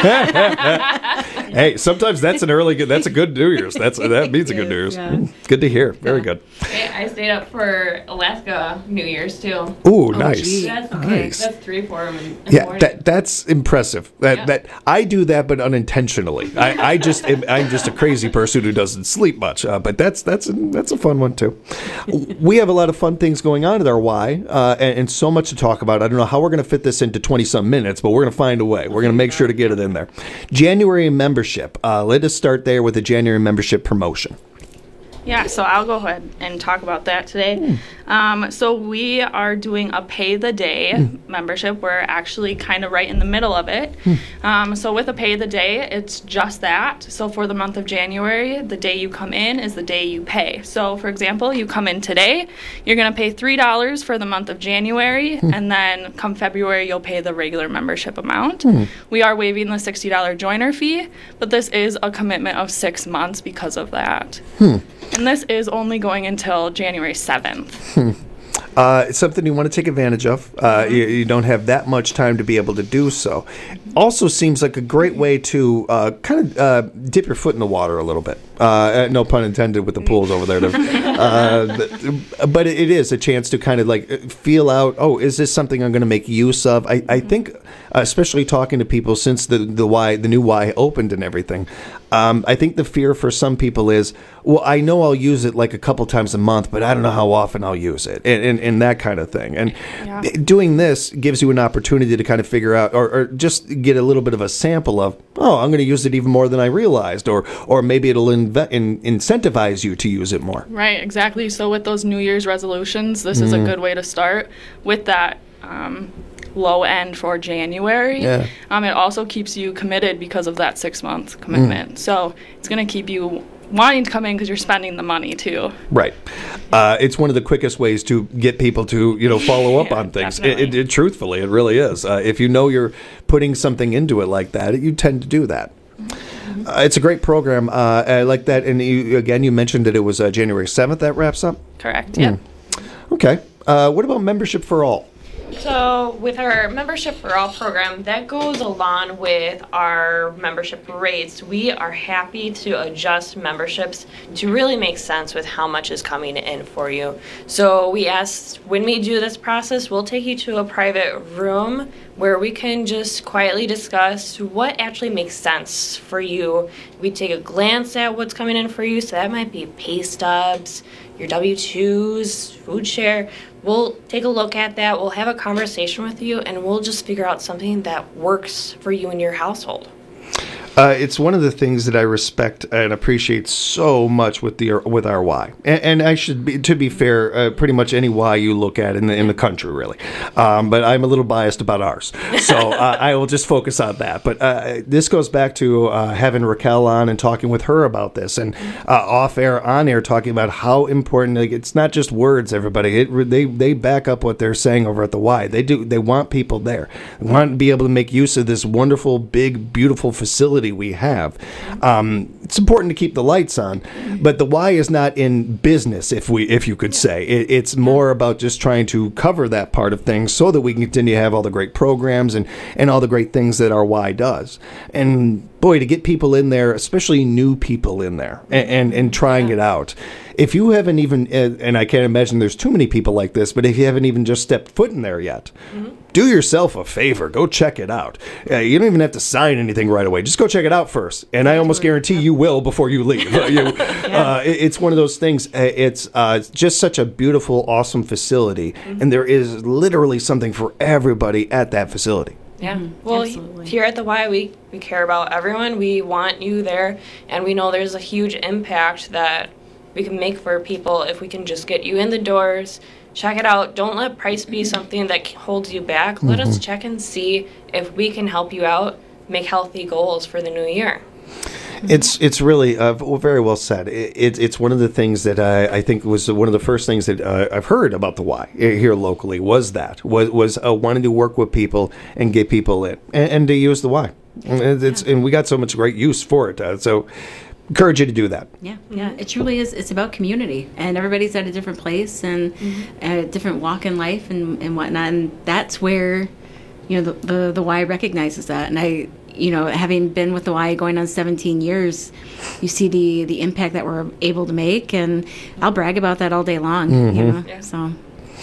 Hey, sometimes that's an early good. That's a good New Year's. That's that means a good New Year's. Yeah. Good to hear. Very good. I stayed up for Alaska New Year's too. Ooh, nice. That's, Nice. that's three, four in the Yeah, morning. that that's impressive. That Yeah. that I do that, but unintentionally. I, I just am, I'm just a crazy person who doesn't sleep much. Uh, but that's that's a, that's a fun one too. We have a lot of fun things going on at our Y, uh, and, and so much to talk about. I don't know how we're going to fit this into twenty some minutes, but we're going to find a way. We're going to make sure to get it in there. January membership. Uh, let us start there with the January membership promotion. Yeah, so I'll go ahead and talk about that today. Um, so we are doing a pay the day Mm. membership. We're actually kind of right in the middle of it. Mm. Um, so with a pay the day, it's just that. So for the month of January, the day you come in is the day you pay. So for example, you come in today, you're going to pay three dollars for the month of January, Mm. and then come February, you'll pay the regular membership amount. Mm. We are waiving the sixty dollars joiner fee, but this is a commitment of six months because of that. Hmm. And this is only going until January seventh. Hmm. Uh, it's something you want to take advantage of. Uh, you, you don't have that much time to be able to do so. Also seems like a great way to uh, kind of uh, dip your foot in the water a little bit. Uh, no pun intended with the pools over there. Uh, but but it is a chance to kind of like feel out, oh, is this something I'm going to make use of? I, I think, especially talking to people since the, the Y, the new Y opened and everything, um, I think the fear for some people is, well, I know I'll use it like a couple times a month, but I don't know how often I'll use it, and, and, and that kind of thing. And Yeah. doing this gives you an opportunity to kind of figure out, or, or just get a little bit of a sample of, oh, I'm going to use it even more than I realized, or or maybe it'll inve- in, incentivize you to use it more. Right, exactly. So with those New Year's resolutions, this is a Mm. good way to start with that um, low end for January. Yeah. Um, it also keeps you committed because of that six month commitment. So it's going to keep you wanting to come in because you're spending the money too. Right. Uh, it's one of the quickest ways to get people to, you know, follow up on things. It, it, it, truthfully, it really is. Uh, if you know you're putting something into it like that, you tend to do that. Uh, it's a great program. Uh, I like that. And you, again, you mentioned that it was uh, January seventh that wraps up? Correct, Hmm. yeah. Okay. Uh, what about membership for all? So with our membership for all program, that goes along with our membership rates. We are happy to adjust memberships to really make sense with how much is coming in for you. So we asked, when we do this process, we'll take you to a private room where we can just quietly discuss what actually makes sense for you. We take a glance at what's coming in for you, so that might be pay stubs, your W two's, food share. We'll take a look at that, we'll have a conversation with you, and we'll just figure out something that works for you and your household. Uh, it's one of the things that I respect and appreciate so much with the with our Y, and, and I should be, to be fair, uh, pretty much any Y you look at in the in the country, really. Um, but I'm a little biased about ours, so uh, I will just focus on that. But uh, this goes back to uh, having Raquel on and talking with her about this, and uh, off air, on air, talking about how important. Like, it's not just words, everybody. It, they they back up what they're saying over at the Y. They do. They want people there. They want to be able to make use of this wonderful, big, beautiful facility we have. Um, it's important to keep the lights on, but the Y is not in business, if we, if you could say. It, it's more about just trying to cover that part of things so that we can continue to have all the great programs and, and all the great things that our Y does. And boy, to get people in there, especially new people in there, and, and, and trying it out. If you haven't even, and I can't imagine there's too many people like this, but if you haven't even just stepped foot in there yet, mm-hmm. do yourself a favor. Go check it out. Uh, you don't even have to sign anything right away. Just go check it out first. And I almost guarantee you will before you leave. Uh, you, uh, it, it's one of those things. Uh, it's uh, just such a beautiful, awesome facility. Mm-hmm. And there is literally something for everybody at that facility. Yeah. Mm-hmm. Well, Absolutely. Here at the Y, we, we care about everyone. We want you there. And we know there's a huge impact that we can make for people if we can just get you in the doors, check it out. Don't let price be something that holds you back. Mm-hmm. Let us check and see if we can help you out, make healthy goals for the new year. It's it's really uh, very well said. It, it, it's one of the things that I, I think was one of the first things that uh, I've heard about the Y here locally was that was was uh, wanting to work with people and get people in and, and to use the Y. And, it's, and we got so much great use for it. Uh, so. Encourage you to do that. Yeah, yeah. It truly is. It's about community, and everybody's at a different place and mm-hmm. a different walk in life and, and whatnot. And that's where you know, the, the, the Y recognizes that. And I, you know, having been with the Y going on seventeen years, you see the, the impact that we're able to make, and I'll brag about that all day long, Mm-hmm. you know, yeah. so.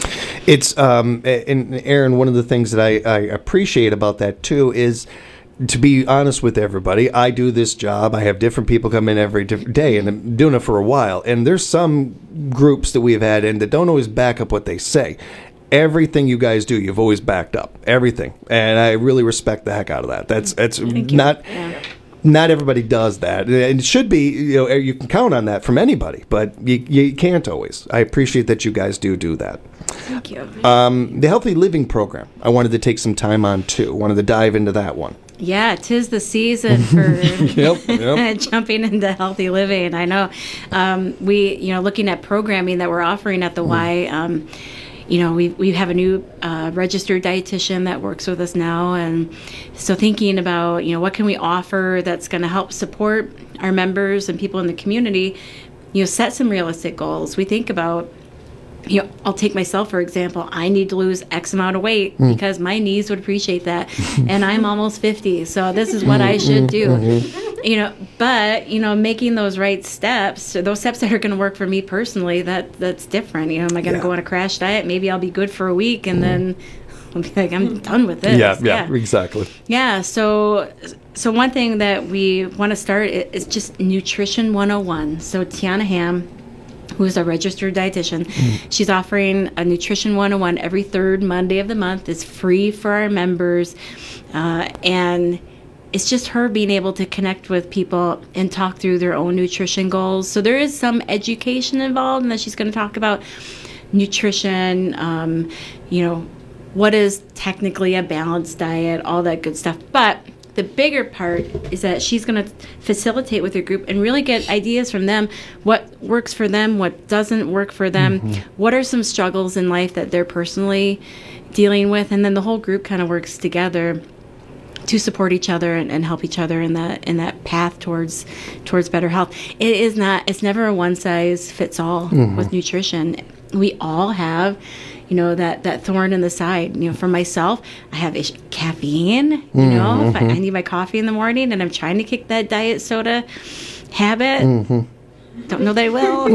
It's, um, and Aaron, one of the things that I, I appreciate about that too is, to be honest with everybody, I do this job. I have different people come in every different day, and I'm doing it for a while. And there's some groups that we've had in that don't always back up what they say. Everything you guys do, you've always backed up. Everything. And I really respect the heck out of that. That's that's not... Yeah. Not everybody does that. And it should be, you know, you can count on that from anybody, but you, you can't always. I appreciate that you guys do do that. Thank you. Um, the Healthy Living Program, I wanted to take some time on, too. Wanted to dive into that one. Yeah, 'tis the season for yep, yep. jumping into healthy living. I know. Um, we, you know, looking at programming that we're offering at the mm. Y, um, you know, we we have a new uh, registered dietitian that works with us now, and so thinking about, you know, what can we offer that's going to help support our members and people in the community, you know, set some realistic goals. We think about, you know, I'll take myself for example. I need to lose X amount of weight mm. because my knees would appreciate that, and I'm almost fifty, so this is what I should do. Mm-hmm. You know, but, you know, making those right steps, those steps that are going to work for me personally, that that's different. You know, am I going to yeah. go on a crash diet? Maybe I'll be good for a week, and then I'll be like, I'm done with this. Yeah, yeah, yeah. exactly. Yeah, so so one thing that we want to start is just Nutrition one oh one. So Tiana Ham, who's a registered dietitian, mm. she's offering a Nutrition one oh one every third Monday of the month. It's free for our members, uh, and it's just her being able to connect with people and talk through their own nutrition goals. So there is some education involved, and then she's going to talk about nutrition, um, you know, what is technically a balanced diet, all that good stuff. But the bigger part is that she's going to facilitate with her group and really get ideas from them, what works for them, what doesn't work for them, mm-hmm. what are some struggles in life that they're personally dealing with, and then the whole group kind of works together to support each other and, and help each other in that in that path towards towards better health. It is not. It's never a one size fits all mm-hmm. with nutrition. We all have, you know, that, that thorn in the side. You know, for myself, I have ish- caffeine. You mm-hmm. know, if I, I need my coffee in the morning, and I'm trying to kick that diet soda habit. Mm-hmm. Don't know that I will.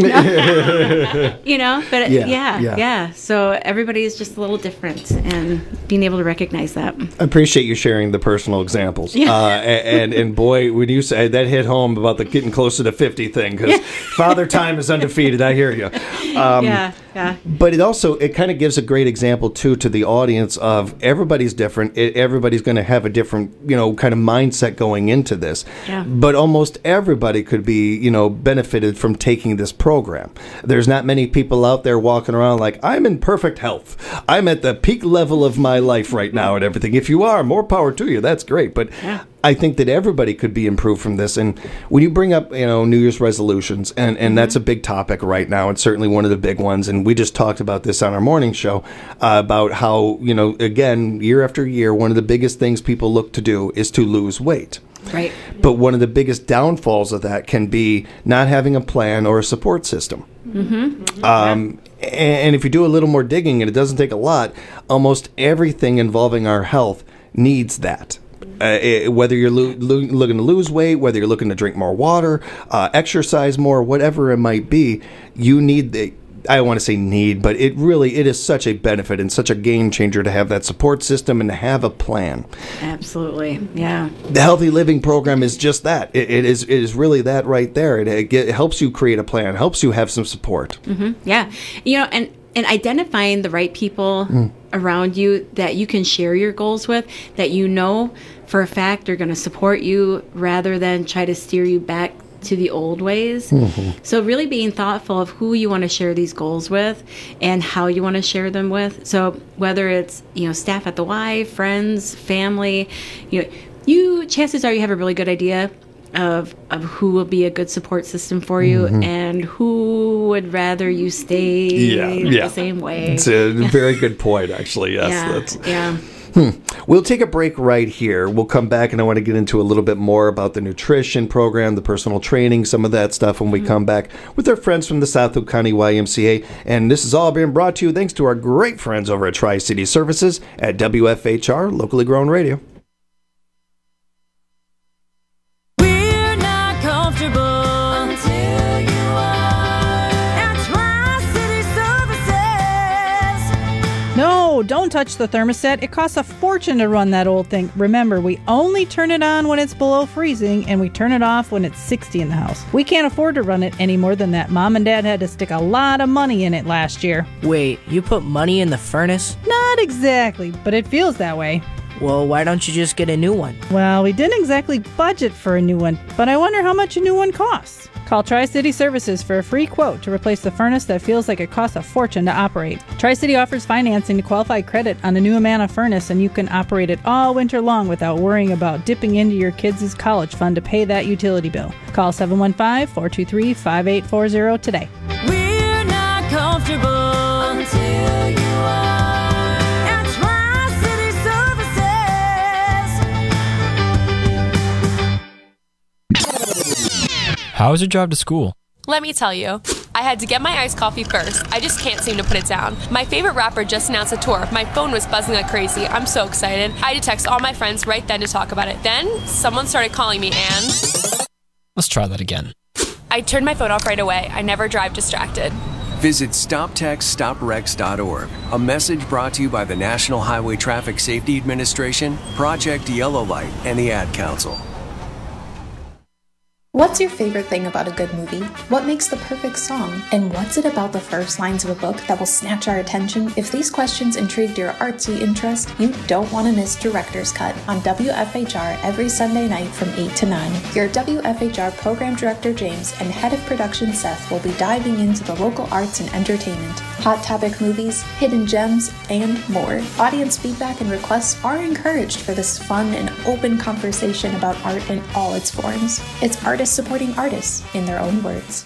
No. You know, but yeah yeah, yeah, yeah. So everybody is just a little different, and being able to recognize that. I appreciate you sharing the personal examples. Yeah. Uh, and, and boy, when you say that hit home about the getting closer to fifty thing, because Father Time is undefeated. I hear you. Um, yeah, yeah. But it also, it kind of gives a great example, too, to the audience of everybody's different. It, everybody's going to have a different, you know, kind of mindset going into this. Yeah. But almost everybody could be, you know, benefited from taking this program. There's not many people out there walking around like, I'm in perfect health. I'm at the peak level of my life right now and everything. If you are, more power to you. That's great. But yeah. I think that everybody could be improved from this. And when you bring up, you know, New Year's resolutions, and, and mm-hmm. that's a big topic right now. It's certainly one of the big ones. And we just talked about this on our morning show uh, about how, you know, again, year after year, one of the biggest things people look to do is to lose weight. Right. But one of the biggest downfalls of that can be not having a plan or a support system. Mm-hmm. Um, and if you do a little more digging, and it doesn't take a lot, almost everything involving our health needs that. Uh, it, whether you're lo- lo- looking to lose weight, whether you're looking to drink more water, uh, exercise more, whatever it might be, you need the... I don't want to say need, but it really, it is such a benefit and such a game changer to have that support system and to have a plan. Absolutely, yeah. The Healthy Living Program is just that. It, it is it is really that right there. It, it, it helps you create a plan, helps you have some support. Mm-hmm. Yeah, you know, and, and identifying the right people mm. around you that you can share your goals with, that you know for a fact are going to support you rather than try to steer you back to the old ways. Mm-hmm. So really being thoughtful of who you want to share these goals with and how you want to share them with. So whether it's, you know, staff at the Y, friends, family, you know, you chances are you have a really good idea of of who will be a good support system for you mm-hmm. and who would rather you stay yeah, yeah. the same way. It's a very good point, actually. Yes, yeah, that's yeah. Hmm. We'll take a break right here. We'll come back, and I want to get into a little bit more about the nutrition program, the personal training, some of that stuff when we mm-hmm. come back with our friends from the South Oak County Y M C A. And this has all been brought to you thanks to our great friends over at Tri-City Services at W F H R, locally grown radio. We're not comfortable until you are at Tri-City Services. No, don't touch the thermostat. It costs a fortune to run that old thing. Remember, we only turn it on when it's below freezing, and we turn it off when it's sixty in the house. We can't afford to run it any more than that. Mom and Dad had to stick a lot of money in it last year. Wait, you put money in the furnace? Not exactly, but it feels that way. Well, why don't you just get a new one? Well, we didn't exactly budget for a new one, but I wonder how much a new one costs. Call Tri-City Services for a free quote to replace the furnace that feels like it costs a fortune to operate. Tri-City offers financing to qualify credit on a new Amana furnace, and you can operate it all winter long without worrying about dipping into your kids' college fund to pay that utility bill. Call seven one five, four two three, five eight four zero today. We're not comfortable until you are at Tri-City Services. How is your drive to school? Let me tell you. I had to get my iced coffee first. I just can't seem to put it down. My favorite rapper just announced a tour. My phone was buzzing like crazy. I'm so excited. I had to text all my friends right then to talk about it. Then, someone started calling me and... Let's try that again. I turned my phone off right away. I never drive distracted. Visit stop text stop wrecks dot org. A message brought to you by the National Highway Traffic Safety Administration, Project Yellow Light, and the Ad Council. What's your favorite thing about a good movie? What makes the perfect song? And what's it about the first lines of a book that will snatch our attention? If these questions intrigued your artsy interest, you don't want to miss Director's Cut on W F H R every Sunday night from eight to nine. Your W F H R Program Director James and Head of Production Seth will be diving into the local arts and entertainment, hot topic movies, hidden gems, and more. Audience feedback and requests are encouraged for this fun and open conversation about art in all its forms. It's artists supporting artists in their own words.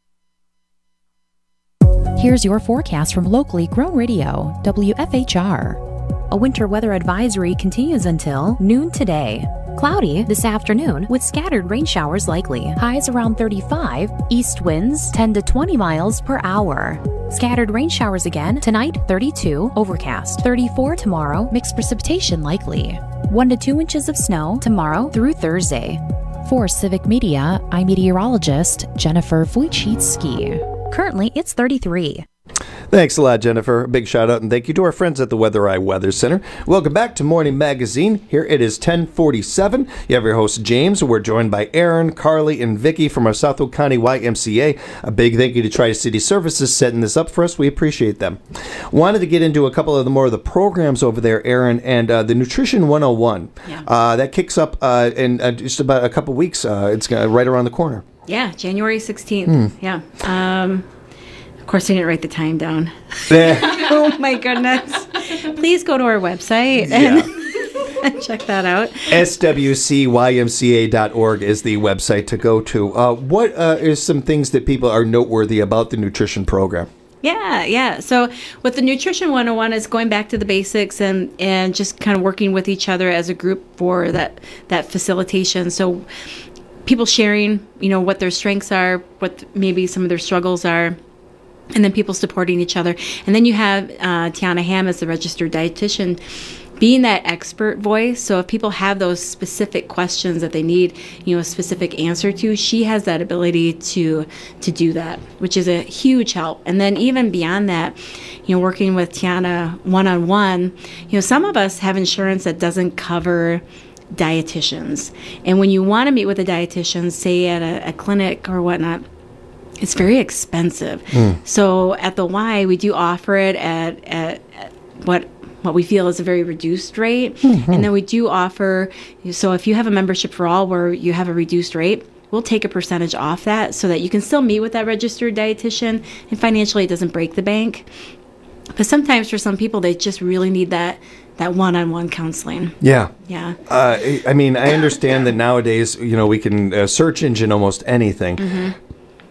Here's your forecast from locally grown radio, W F H R. A winter weather advisory continues until noon today. Cloudy this afternoon with scattered rain showers likely. Highs around thirty-five. East winds ten to twenty miles per hour. Scattered rain showers again tonight, thirty-two. Overcast, thirty-four tomorrow. Mixed precipitation likely. one to two inches of snow tomorrow through Thursday. For Civic Media, I'm meteorologist Jennifer Wojcicki. Currently, it's thirty-three. Thanks a lot, Jennifer. A big shout out and thank you to our friends at the Weather Eye Weather Center. Welcome back to Morning Magazine. Here it is ten forty-seven. You have your host, James. We're joined by Aaron, Carly, and Vicky from our South Oak County Y M C A. A big thank you to Tri-City Services setting this up for us. We appreciate them. Wanted to get into a couple of the more of the programs over there, Aaron, and uh, the Nutrition one oh one. Yeah. Uh, that kicks up uh, in uh, just about a couple weeks. Uh, it's uh, right around the corner. Yeah, January sixteenth. Hmm. Yeah. Um, of course, I didn't write the time down. Yeah. Oh, my goodness. Please go to our website and, Yeah. and check that out. S W C Y M C A dot org is the website to go to. Uh, what uh, is some things that people are noteworthy about the nutrition program? Yeah, yeah. So with the Nutrition one oh one, it's going back to the basics and, and just kind of working with each other as a group for that, that facilitation. So people sharing, you know, what their strengths are, what maybe some of their struggles are, and then people supporting each other. And then you have uh, Tiana Ham as the registered dietitian being that expert voice. So if people have those specific questions that they need, you know, a specific answer to, she has that ability to to do that, which is a huge help. And then even beyond that, you know, working with Tiana one-on-one, you know, some of us have insurance that doesn't cover dietitians. And when you want to meet with a dietitian, say at a, a clinic or whatnot, it's very expensive. Mm. So at the Y, we do offer it at, at, at what what we feel is a very reduced rate. Mm-hmm. And then we do offer, so if you have a membership for all where you have a reduced rate, we'll take a percentage off that so that you can still meet with that registered dietitian, and financially it doesn't break the bank. But sometimes for some people, they just really need that that one-on-one counseling. Yeah. Yeah. Uh, I mean, I understand that nowadays, you know, we can uh, search engine almost anything. Mm-hmm.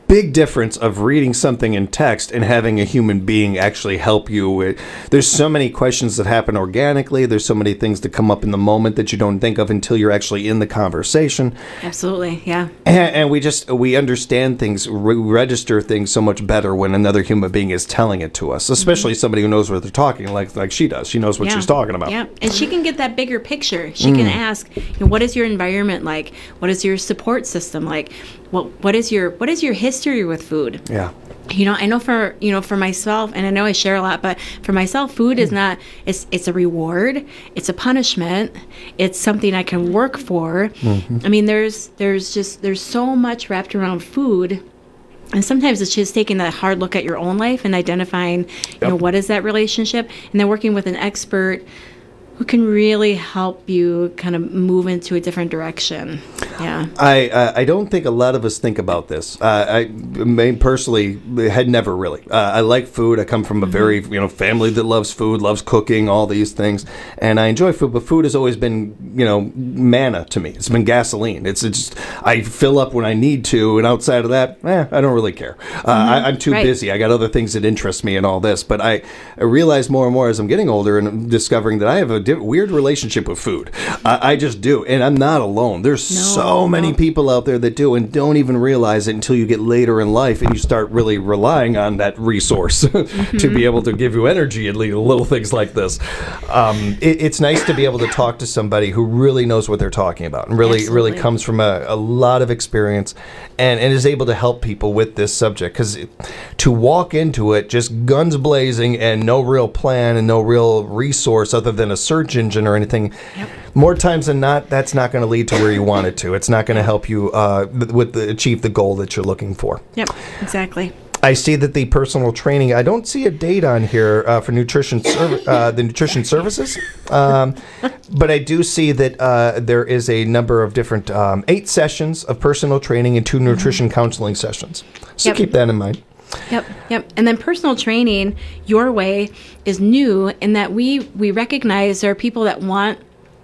big difference of reading something in text and having a human being actually help you with. There's so many questions that happen organically. There's so many things that come up in the moment that you don't think of until you're actually in the conversation. Absolutely, yeah. And, and we just, we understand things, re- register things so much better when another human being is telling it to us, especially mm-hmm. somebody who knows what they're talking, like like she does. She knows what yeah. she's talking about. Yeah, and she can get that bigger picture. She mm. can ask, you know, what is your environment like? What is your support system like? What what is your what is your history with food? Yeah. You know, I know for you know for myself, and I know I share a lot, but for myself, food mm. is not. It's it's a reward. It's a punishment. It's something I can work for. Mm-hmm. I mean, there's there's just there's so much wrapped around food. And sometimes it's just taking that hard look at your own life and identifying, you yep. know, what is that relationship, and then working with an expert who can really help you kind of move into a different direction. Yeah. I uh, I don't think a lot of us think about this. Uh, I me personally had never really. Uh, I like food. I come from a mm-hmm. very you know family that loves food, loves cooking, all these things, and I enjoy food. But food has always been you know manna to me. It's been gasoline. It's, it's just I fill up when I need to, and outside of that, eh, I don't really care. Uh, mm-hmm. I, I'm too right. busy. I got other things that interest me and all this. But I, I realize more and more as I'm getting older and I'm discovering that I have a di- weird relationship with food. I, I just do, and I'm not alone. There's no, so many no. people out there that do and don't even realize it until you get later in life and you start really relying on that resource mm-hmm. to be able to give you energy and little things like this. Um, it, it's nice to be able to talk to somebody who really knows what they're talking about and really Absolutely. really comes from a, a lot of experience and, and is able to help people with this subject, because to walk into it just guns blazing and no real plan and no real resource other than a search engine or anything, yep. more times than not, that's not going to lead to where you want it to. It's not going to help you uh, with the, achieve the goal that you're looking for. Yep, exactly. I see that the personal training, I don't see a date on here uh, for nutrition serv- uh, the nutrition services, um, but I do see that uh, there is a number of different, um, eight sessions of personal training and two nutrition mm-hmm. counseling sessions. So yep. keep that in mind. Yep, yep. And then personal training, Your Way, is new in that we, we recognize there are people that want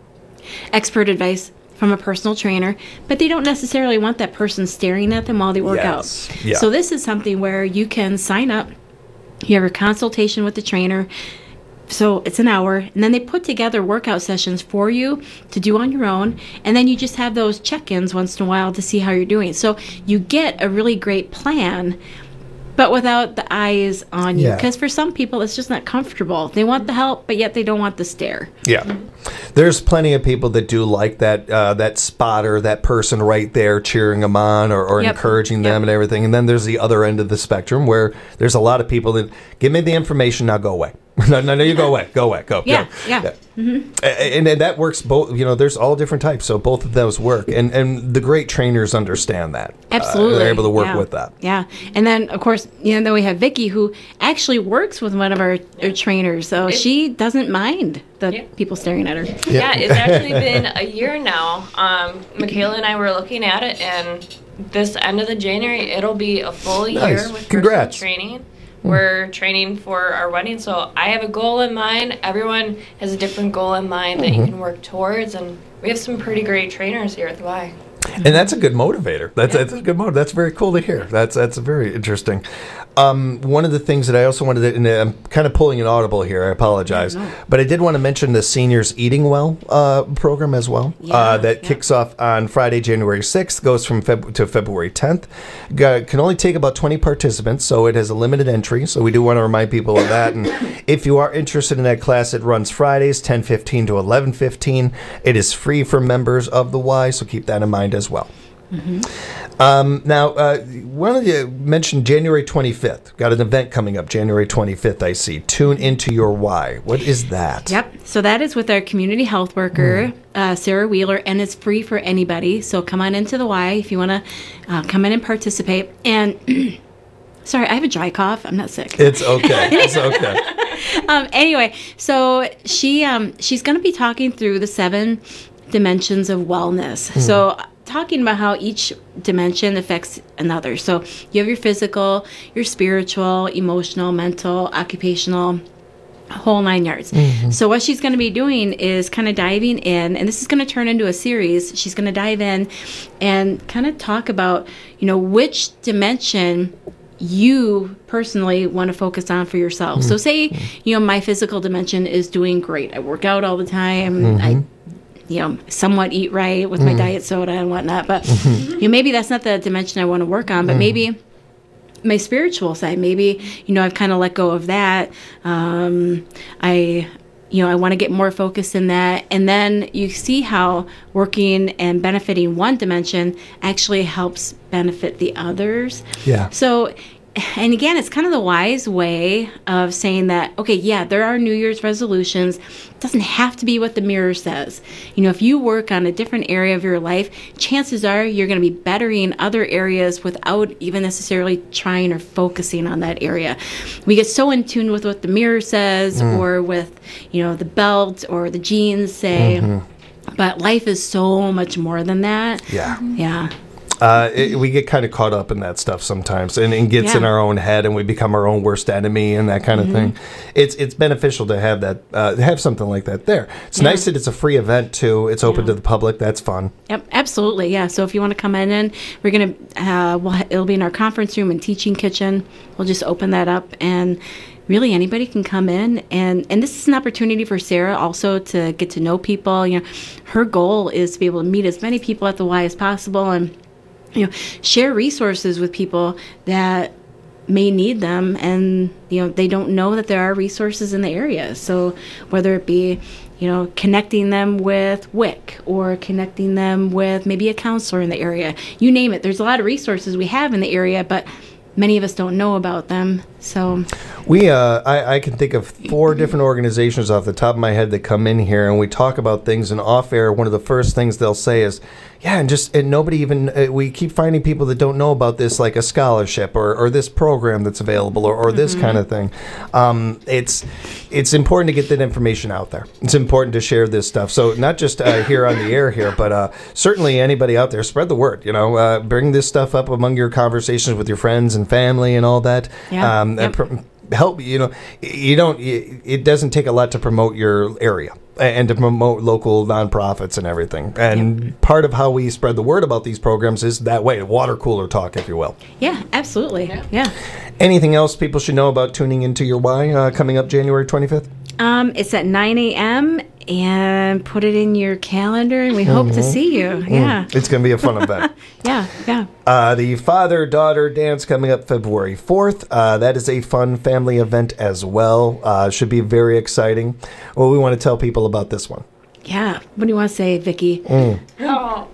expert advice from a personal trainer, but they don't necessarily want that person staring at them while they work yes. out. Yeah. So this is something where you can sign up, you have a consultation with the trainer, so it's an hour, and then they put together workout sessions for you to do on your own, and then you just have those check-ins once in a while to see how you're doing. So you get a really great plan, but without the eyes on you. Yeah. Because for some people, it's just not comfortable. They want the help, but yet they don't want the stare. Yeah. There's plenty of people that do like that uh, that spotter, that person right there cheering them on or, or Yep. encouraging them Yep. and everything. And then there's the other end of the spectrum where there's a lot of people that, give me the information, now go away. no, no, no, you go away. Go away. Go. Yeah, go. yeah. Mm-hmm. And, and that works both, you know, there's all different types, so both of those work. And and the great trainers understand that. Absolutely. Uh, they're able to work yeah. with that. Yeah. And then, of course, you know, then we have Vicky, who actually works with one of our, our trainers. So she doesn't mind the Yeah. people staring at her. Yeah, it's actually been a year now. Um, Michaela and I were looking at it, and this end of the January, it'll be a full year Nice. with Congrats. personal training. We're training for our wedding, so I have a goal in mind. Everyone has a different goal in mind that you Mhm. can work towards, and we have some pretty great trainers here at the Y. And that's a good motivator. That's that's a good motive. That's very cool to hear. That's that's very interesting. Um, one of the things that I also wanted to, and I'm kind of pulling an audible here, I apologize, No, no. but I did want to mention the Seniors Eating Well uh, program as well. Yeah, uh, that yeah. kicks off on Friday, January sixth, goes from Feb- to February tenth. Got, can only take about twenty participants, so it has a limited entry, so we do want to remind people of that. And if you are interested in that class, it runs Fridays, ten fifteen to eleven fifteen. It is free for members of the Y, so keep that in mind as well. Mm-hmm. Um, now, uh, one of you mentioned January twenty-fifth. Got an event coming up January twenty-fifth, I see. Tune into your Y. What is that? Yep. So that is with our community health worker, Mm. uh, Sarah Wheeler, and it's free for anybody. So come on into the Y if you want to uh, come in and participate. And sorry, I have a dry cough. I'm not sick. It's okay. It's okay. um, anyway, so she um, she's going to be talking through the seven dimensions of wellness. Mm. So talking about how each dimension affects another. So you have your physical, your spiritual, emotional, mental, occupational, whole nine yards. Mhm. So what she's going to be doing is kind of diving in, and this is going to turn into a series. She's going to dive in and kind of talk about, you know, which dimension you personally want to focus on for yourself. So say, you know, my physical dimension is doing great. I work out all the time. Mhm. I, you know, somewhat eat right with my Mhm. diet soda and whatnot. But, you know, maybe that's not the dimension I want to work on, but Mhm. maybe my spiritual side, maybe, you know, I've kind of let go of that. Um, I, you know, I want to get more focused in that. And then you see how working and benefiting one dimension actually helps benefit the others. Yeah. So, and again, it's kind of the wise way of saying that, okay, yeah, there are New Year's resolutions. It doesn't have to be what the mirror says. You know, if you work on a different area of your life, chances are you're going to be bettering other areas without even necessarily trying or focusing on that area. We get so in tune with what the mirror says Mm. or with, you know, the belt or the jeans say. Mhm. But life is so much more than that. Yeah. Yeah. Uh, it, we get kind of caught up in that stuff sometimes, and it gets in Yeah. our own head, and we become our own worst enemy and that kind of Mhm. thing. It's it's beneficial to have that, uh, have something like that there. It's Yeah. nice that it's a free event too. It's open to the public. That's fun. Yep, absolutely. Yeah. So if you want to come in, and we're gonna, uh, we'll, it'll be in our conference room and teaching kitchen. We'll just open that up, and really anybody can come in. And and this is an opportunity for Sarah also to get to know people. You know, her goal is to be able to meet as many people at the Y as possible, and you know, share resources with people that may need them, and you know, they don't know that there are resources in the area. So whether it be, you know, connecting them with W I C or connecting them with maybe a counselor in the area, you name it. There's a lot of resources we have in the area, but many of us don't know about them. So We, uh, I, I can think of four different organizations off the top of my head that come in here, and we talk about things. And off air, one of the first things they'll say is, "Yeah, and just and nobody even uh, we keep finding people that don't know about this, like a scholarship or, or this program that's available, or, or this Mhm. kind of thing." Um, it's it's important to get that information out there. It's important to share this stuff. So not just uh, here on the air here, but uh, certainly anybody out there, spread the word. You know, uh, bring this stuff up among your conversations with your friends and family and all that. Yeah. Um, Yep. and pr- help you know you don't it doesn't take a lot to promote your area and to promote local nonprofits and everything, and part of how we spread the word about these programs is that way, water cooler talk, if you will. yeah, absolutely. Yeah. Anything else people should know about tuning into your Y uh, coming up January twenty-fifth? Um, it's at nine a.m. and put it in your calendar, and we hope to Mhm. see you. Mm. Yeah. It's going to be a fun event. Yeah. Yeah. Uh, the father-daughter dance coming up February fourth. Uh, that is a fun family event as well. Uh, should be very exciting. Well, we want to tell people about this one. Yeah. What do you want to say, Vicki? Mm. Oh.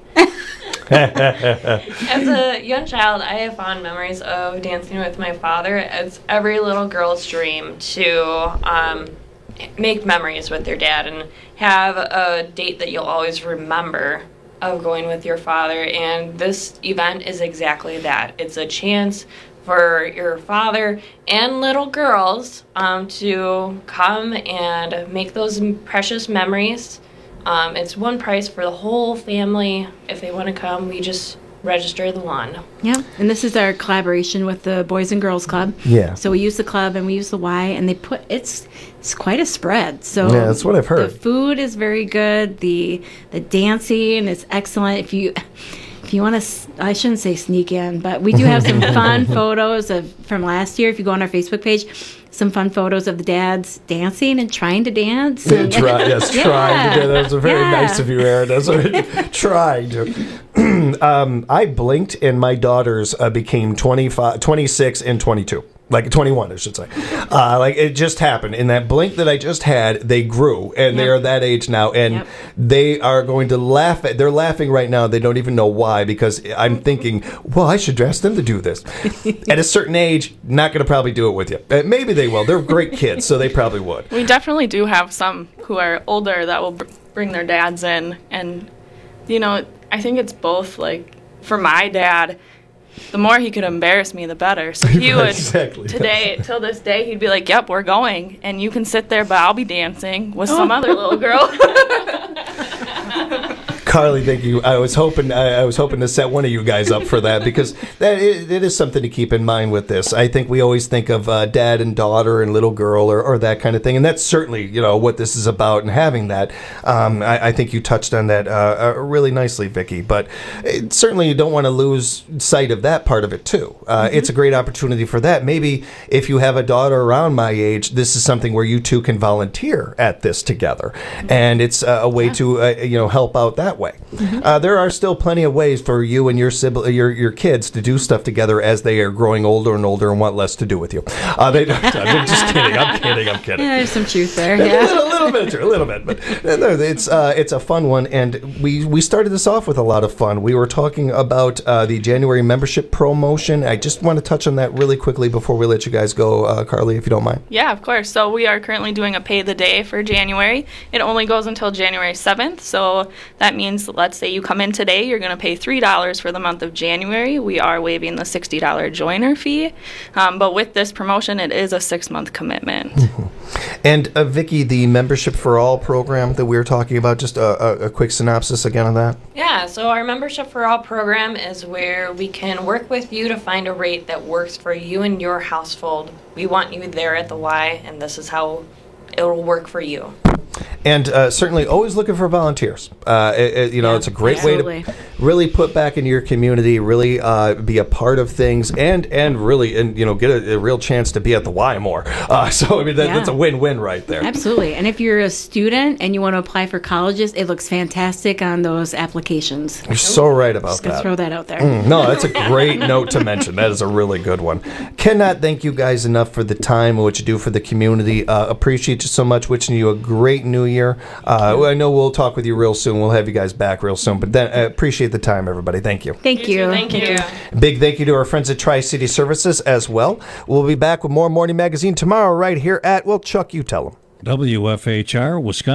As a young child, I have fond memories of dancing with my father. It's every little girl's dream to um, make memories with their dad and have a date that you'll always remember of going with your father. And this event is exactly that. It's a chance for your father and little girls um, to come and make those precious memories. Um, it's one price for the whole family. If they want to come, we just register the one. Yeah, and this is our collaboration with the Boys and Girls Club. Yeah. So we use the club and we use the Y, and they put it's it's quite a spread. So Yeah, that's what I've heard. The food is very good. The the dancing is excellent. If you if you want to, I shouldn't say sneak in, but we do have some fun photos of from last year. If you go on our Facebook page, some fun photos of the dads dancing and trying to dance. Yeah, try, yes, Yeah. trying to do that. That was very Yeah. nice of you, Aaron. That's what, trying to. um, I blinked and my daughters uh, became twenty-five, twenty-six and twenty-two. Like twenty-one, I should say. Uh, like it just happened. In that blink that I just had, they grew, and they Yep. are that age now, and Yep. they are going to laugh at. They're laughing right now. They don't even know why, because I'm thinking, well, I should ask them to do this. At a certain age, not going to probably do it with you. Uh, maybe they will. They're great kids, so they probably would. We definitely do have some who are older that will br- bring their dads in. And, you know, I think it's both. Like, for my dad, the more he could embarrass me, the better. So he would, Exactly, today, till this day, he'd be like, yep, we're going. And you can sit there, but I'll be dancing with some other little girl. Carly, thank you. I was hoping I, I was hoping to set one of you guys up for that because that it, it is something to keep in mind with this. I think we always think of uh, dad and daughter and little girl or, or that kind of thing, and that's certainly you know what this is about and having that. Um, I, I think you touched on that uh, uh, really nicely, Vicki. But it, certainly you don't want to lose sight of that part of it too. Uh, mm-hmm. It's a great opportunity for that. Maybe if you have a daughter around my age, this is something where you two can volunteer at this together, mm-hmm. and it's uh, a way yeah. to uh, you know help out that way. Mm-hmm. Uh, there are still plenty of ways for you and your sibling, your your kids to do stuff together as they are growing older and older and want less to do with you. Uh, they, I'm just kidding. I'm kidding. I'm kidding. Yeah, there's some truth there. Yeah. Yeah. a, little, a little bit, true, a little bit, but no, it's uh, it's a fun one, and we we started this off with a lot of fun. We were talking about uh, the January membership promotion. I just want to touch on that really quickly before we let you guys go, uh, Carly, if you don't mind. Yeah, of course. So we are currently doing a pay the day for January. It only goes until January seventh. So that means, let's say you come in today, you're going to pay three dollars for the month of January. We are waiving the sixty dollars joiner fee. Um, but with this promotion, it is a six-month commitment. Mm-hmm. And uh, Vicki, the Membership for All program that we were talking about, just a, a, a quick synopsis again on that. Yeah, so our Membership for All program is where we can work with you to find a rate that works for you and your household. We want you there at the Y, and this is how it will work for you. And uh, certainly always looking for volunteers. Uh, it, it, you know, Yeah, it's a great absolutely. way to really put back into your community, really uh, be a part of things, and and really, and you know, get a, a real chance to be at the Y more. Uh, so I mean, that, Yeah. that's a win-win right there. Absolutely. And if you're a student and you want to apply for colleges, it looks fantastic on those applications. You're so right about Just gonna that. throw that out there. Mm, no, that's a great note to mention. That is a really good one. Cannot thank you guys enough for the time and what you do for the community. Uh, appreciate you so much. Wishing you a great new year. Uh, I know we'll talk with you real soon. We'll have you guys back real soon. But then uh, appreciate the time, everybody. Thank you. Thank you. Thank you. Big thank you to our friends at Tri-City Services as well. We'll be back with more Morning Magazine tomorrow right here at, well, Chuck, you tell them. W F H R, Wisconsin.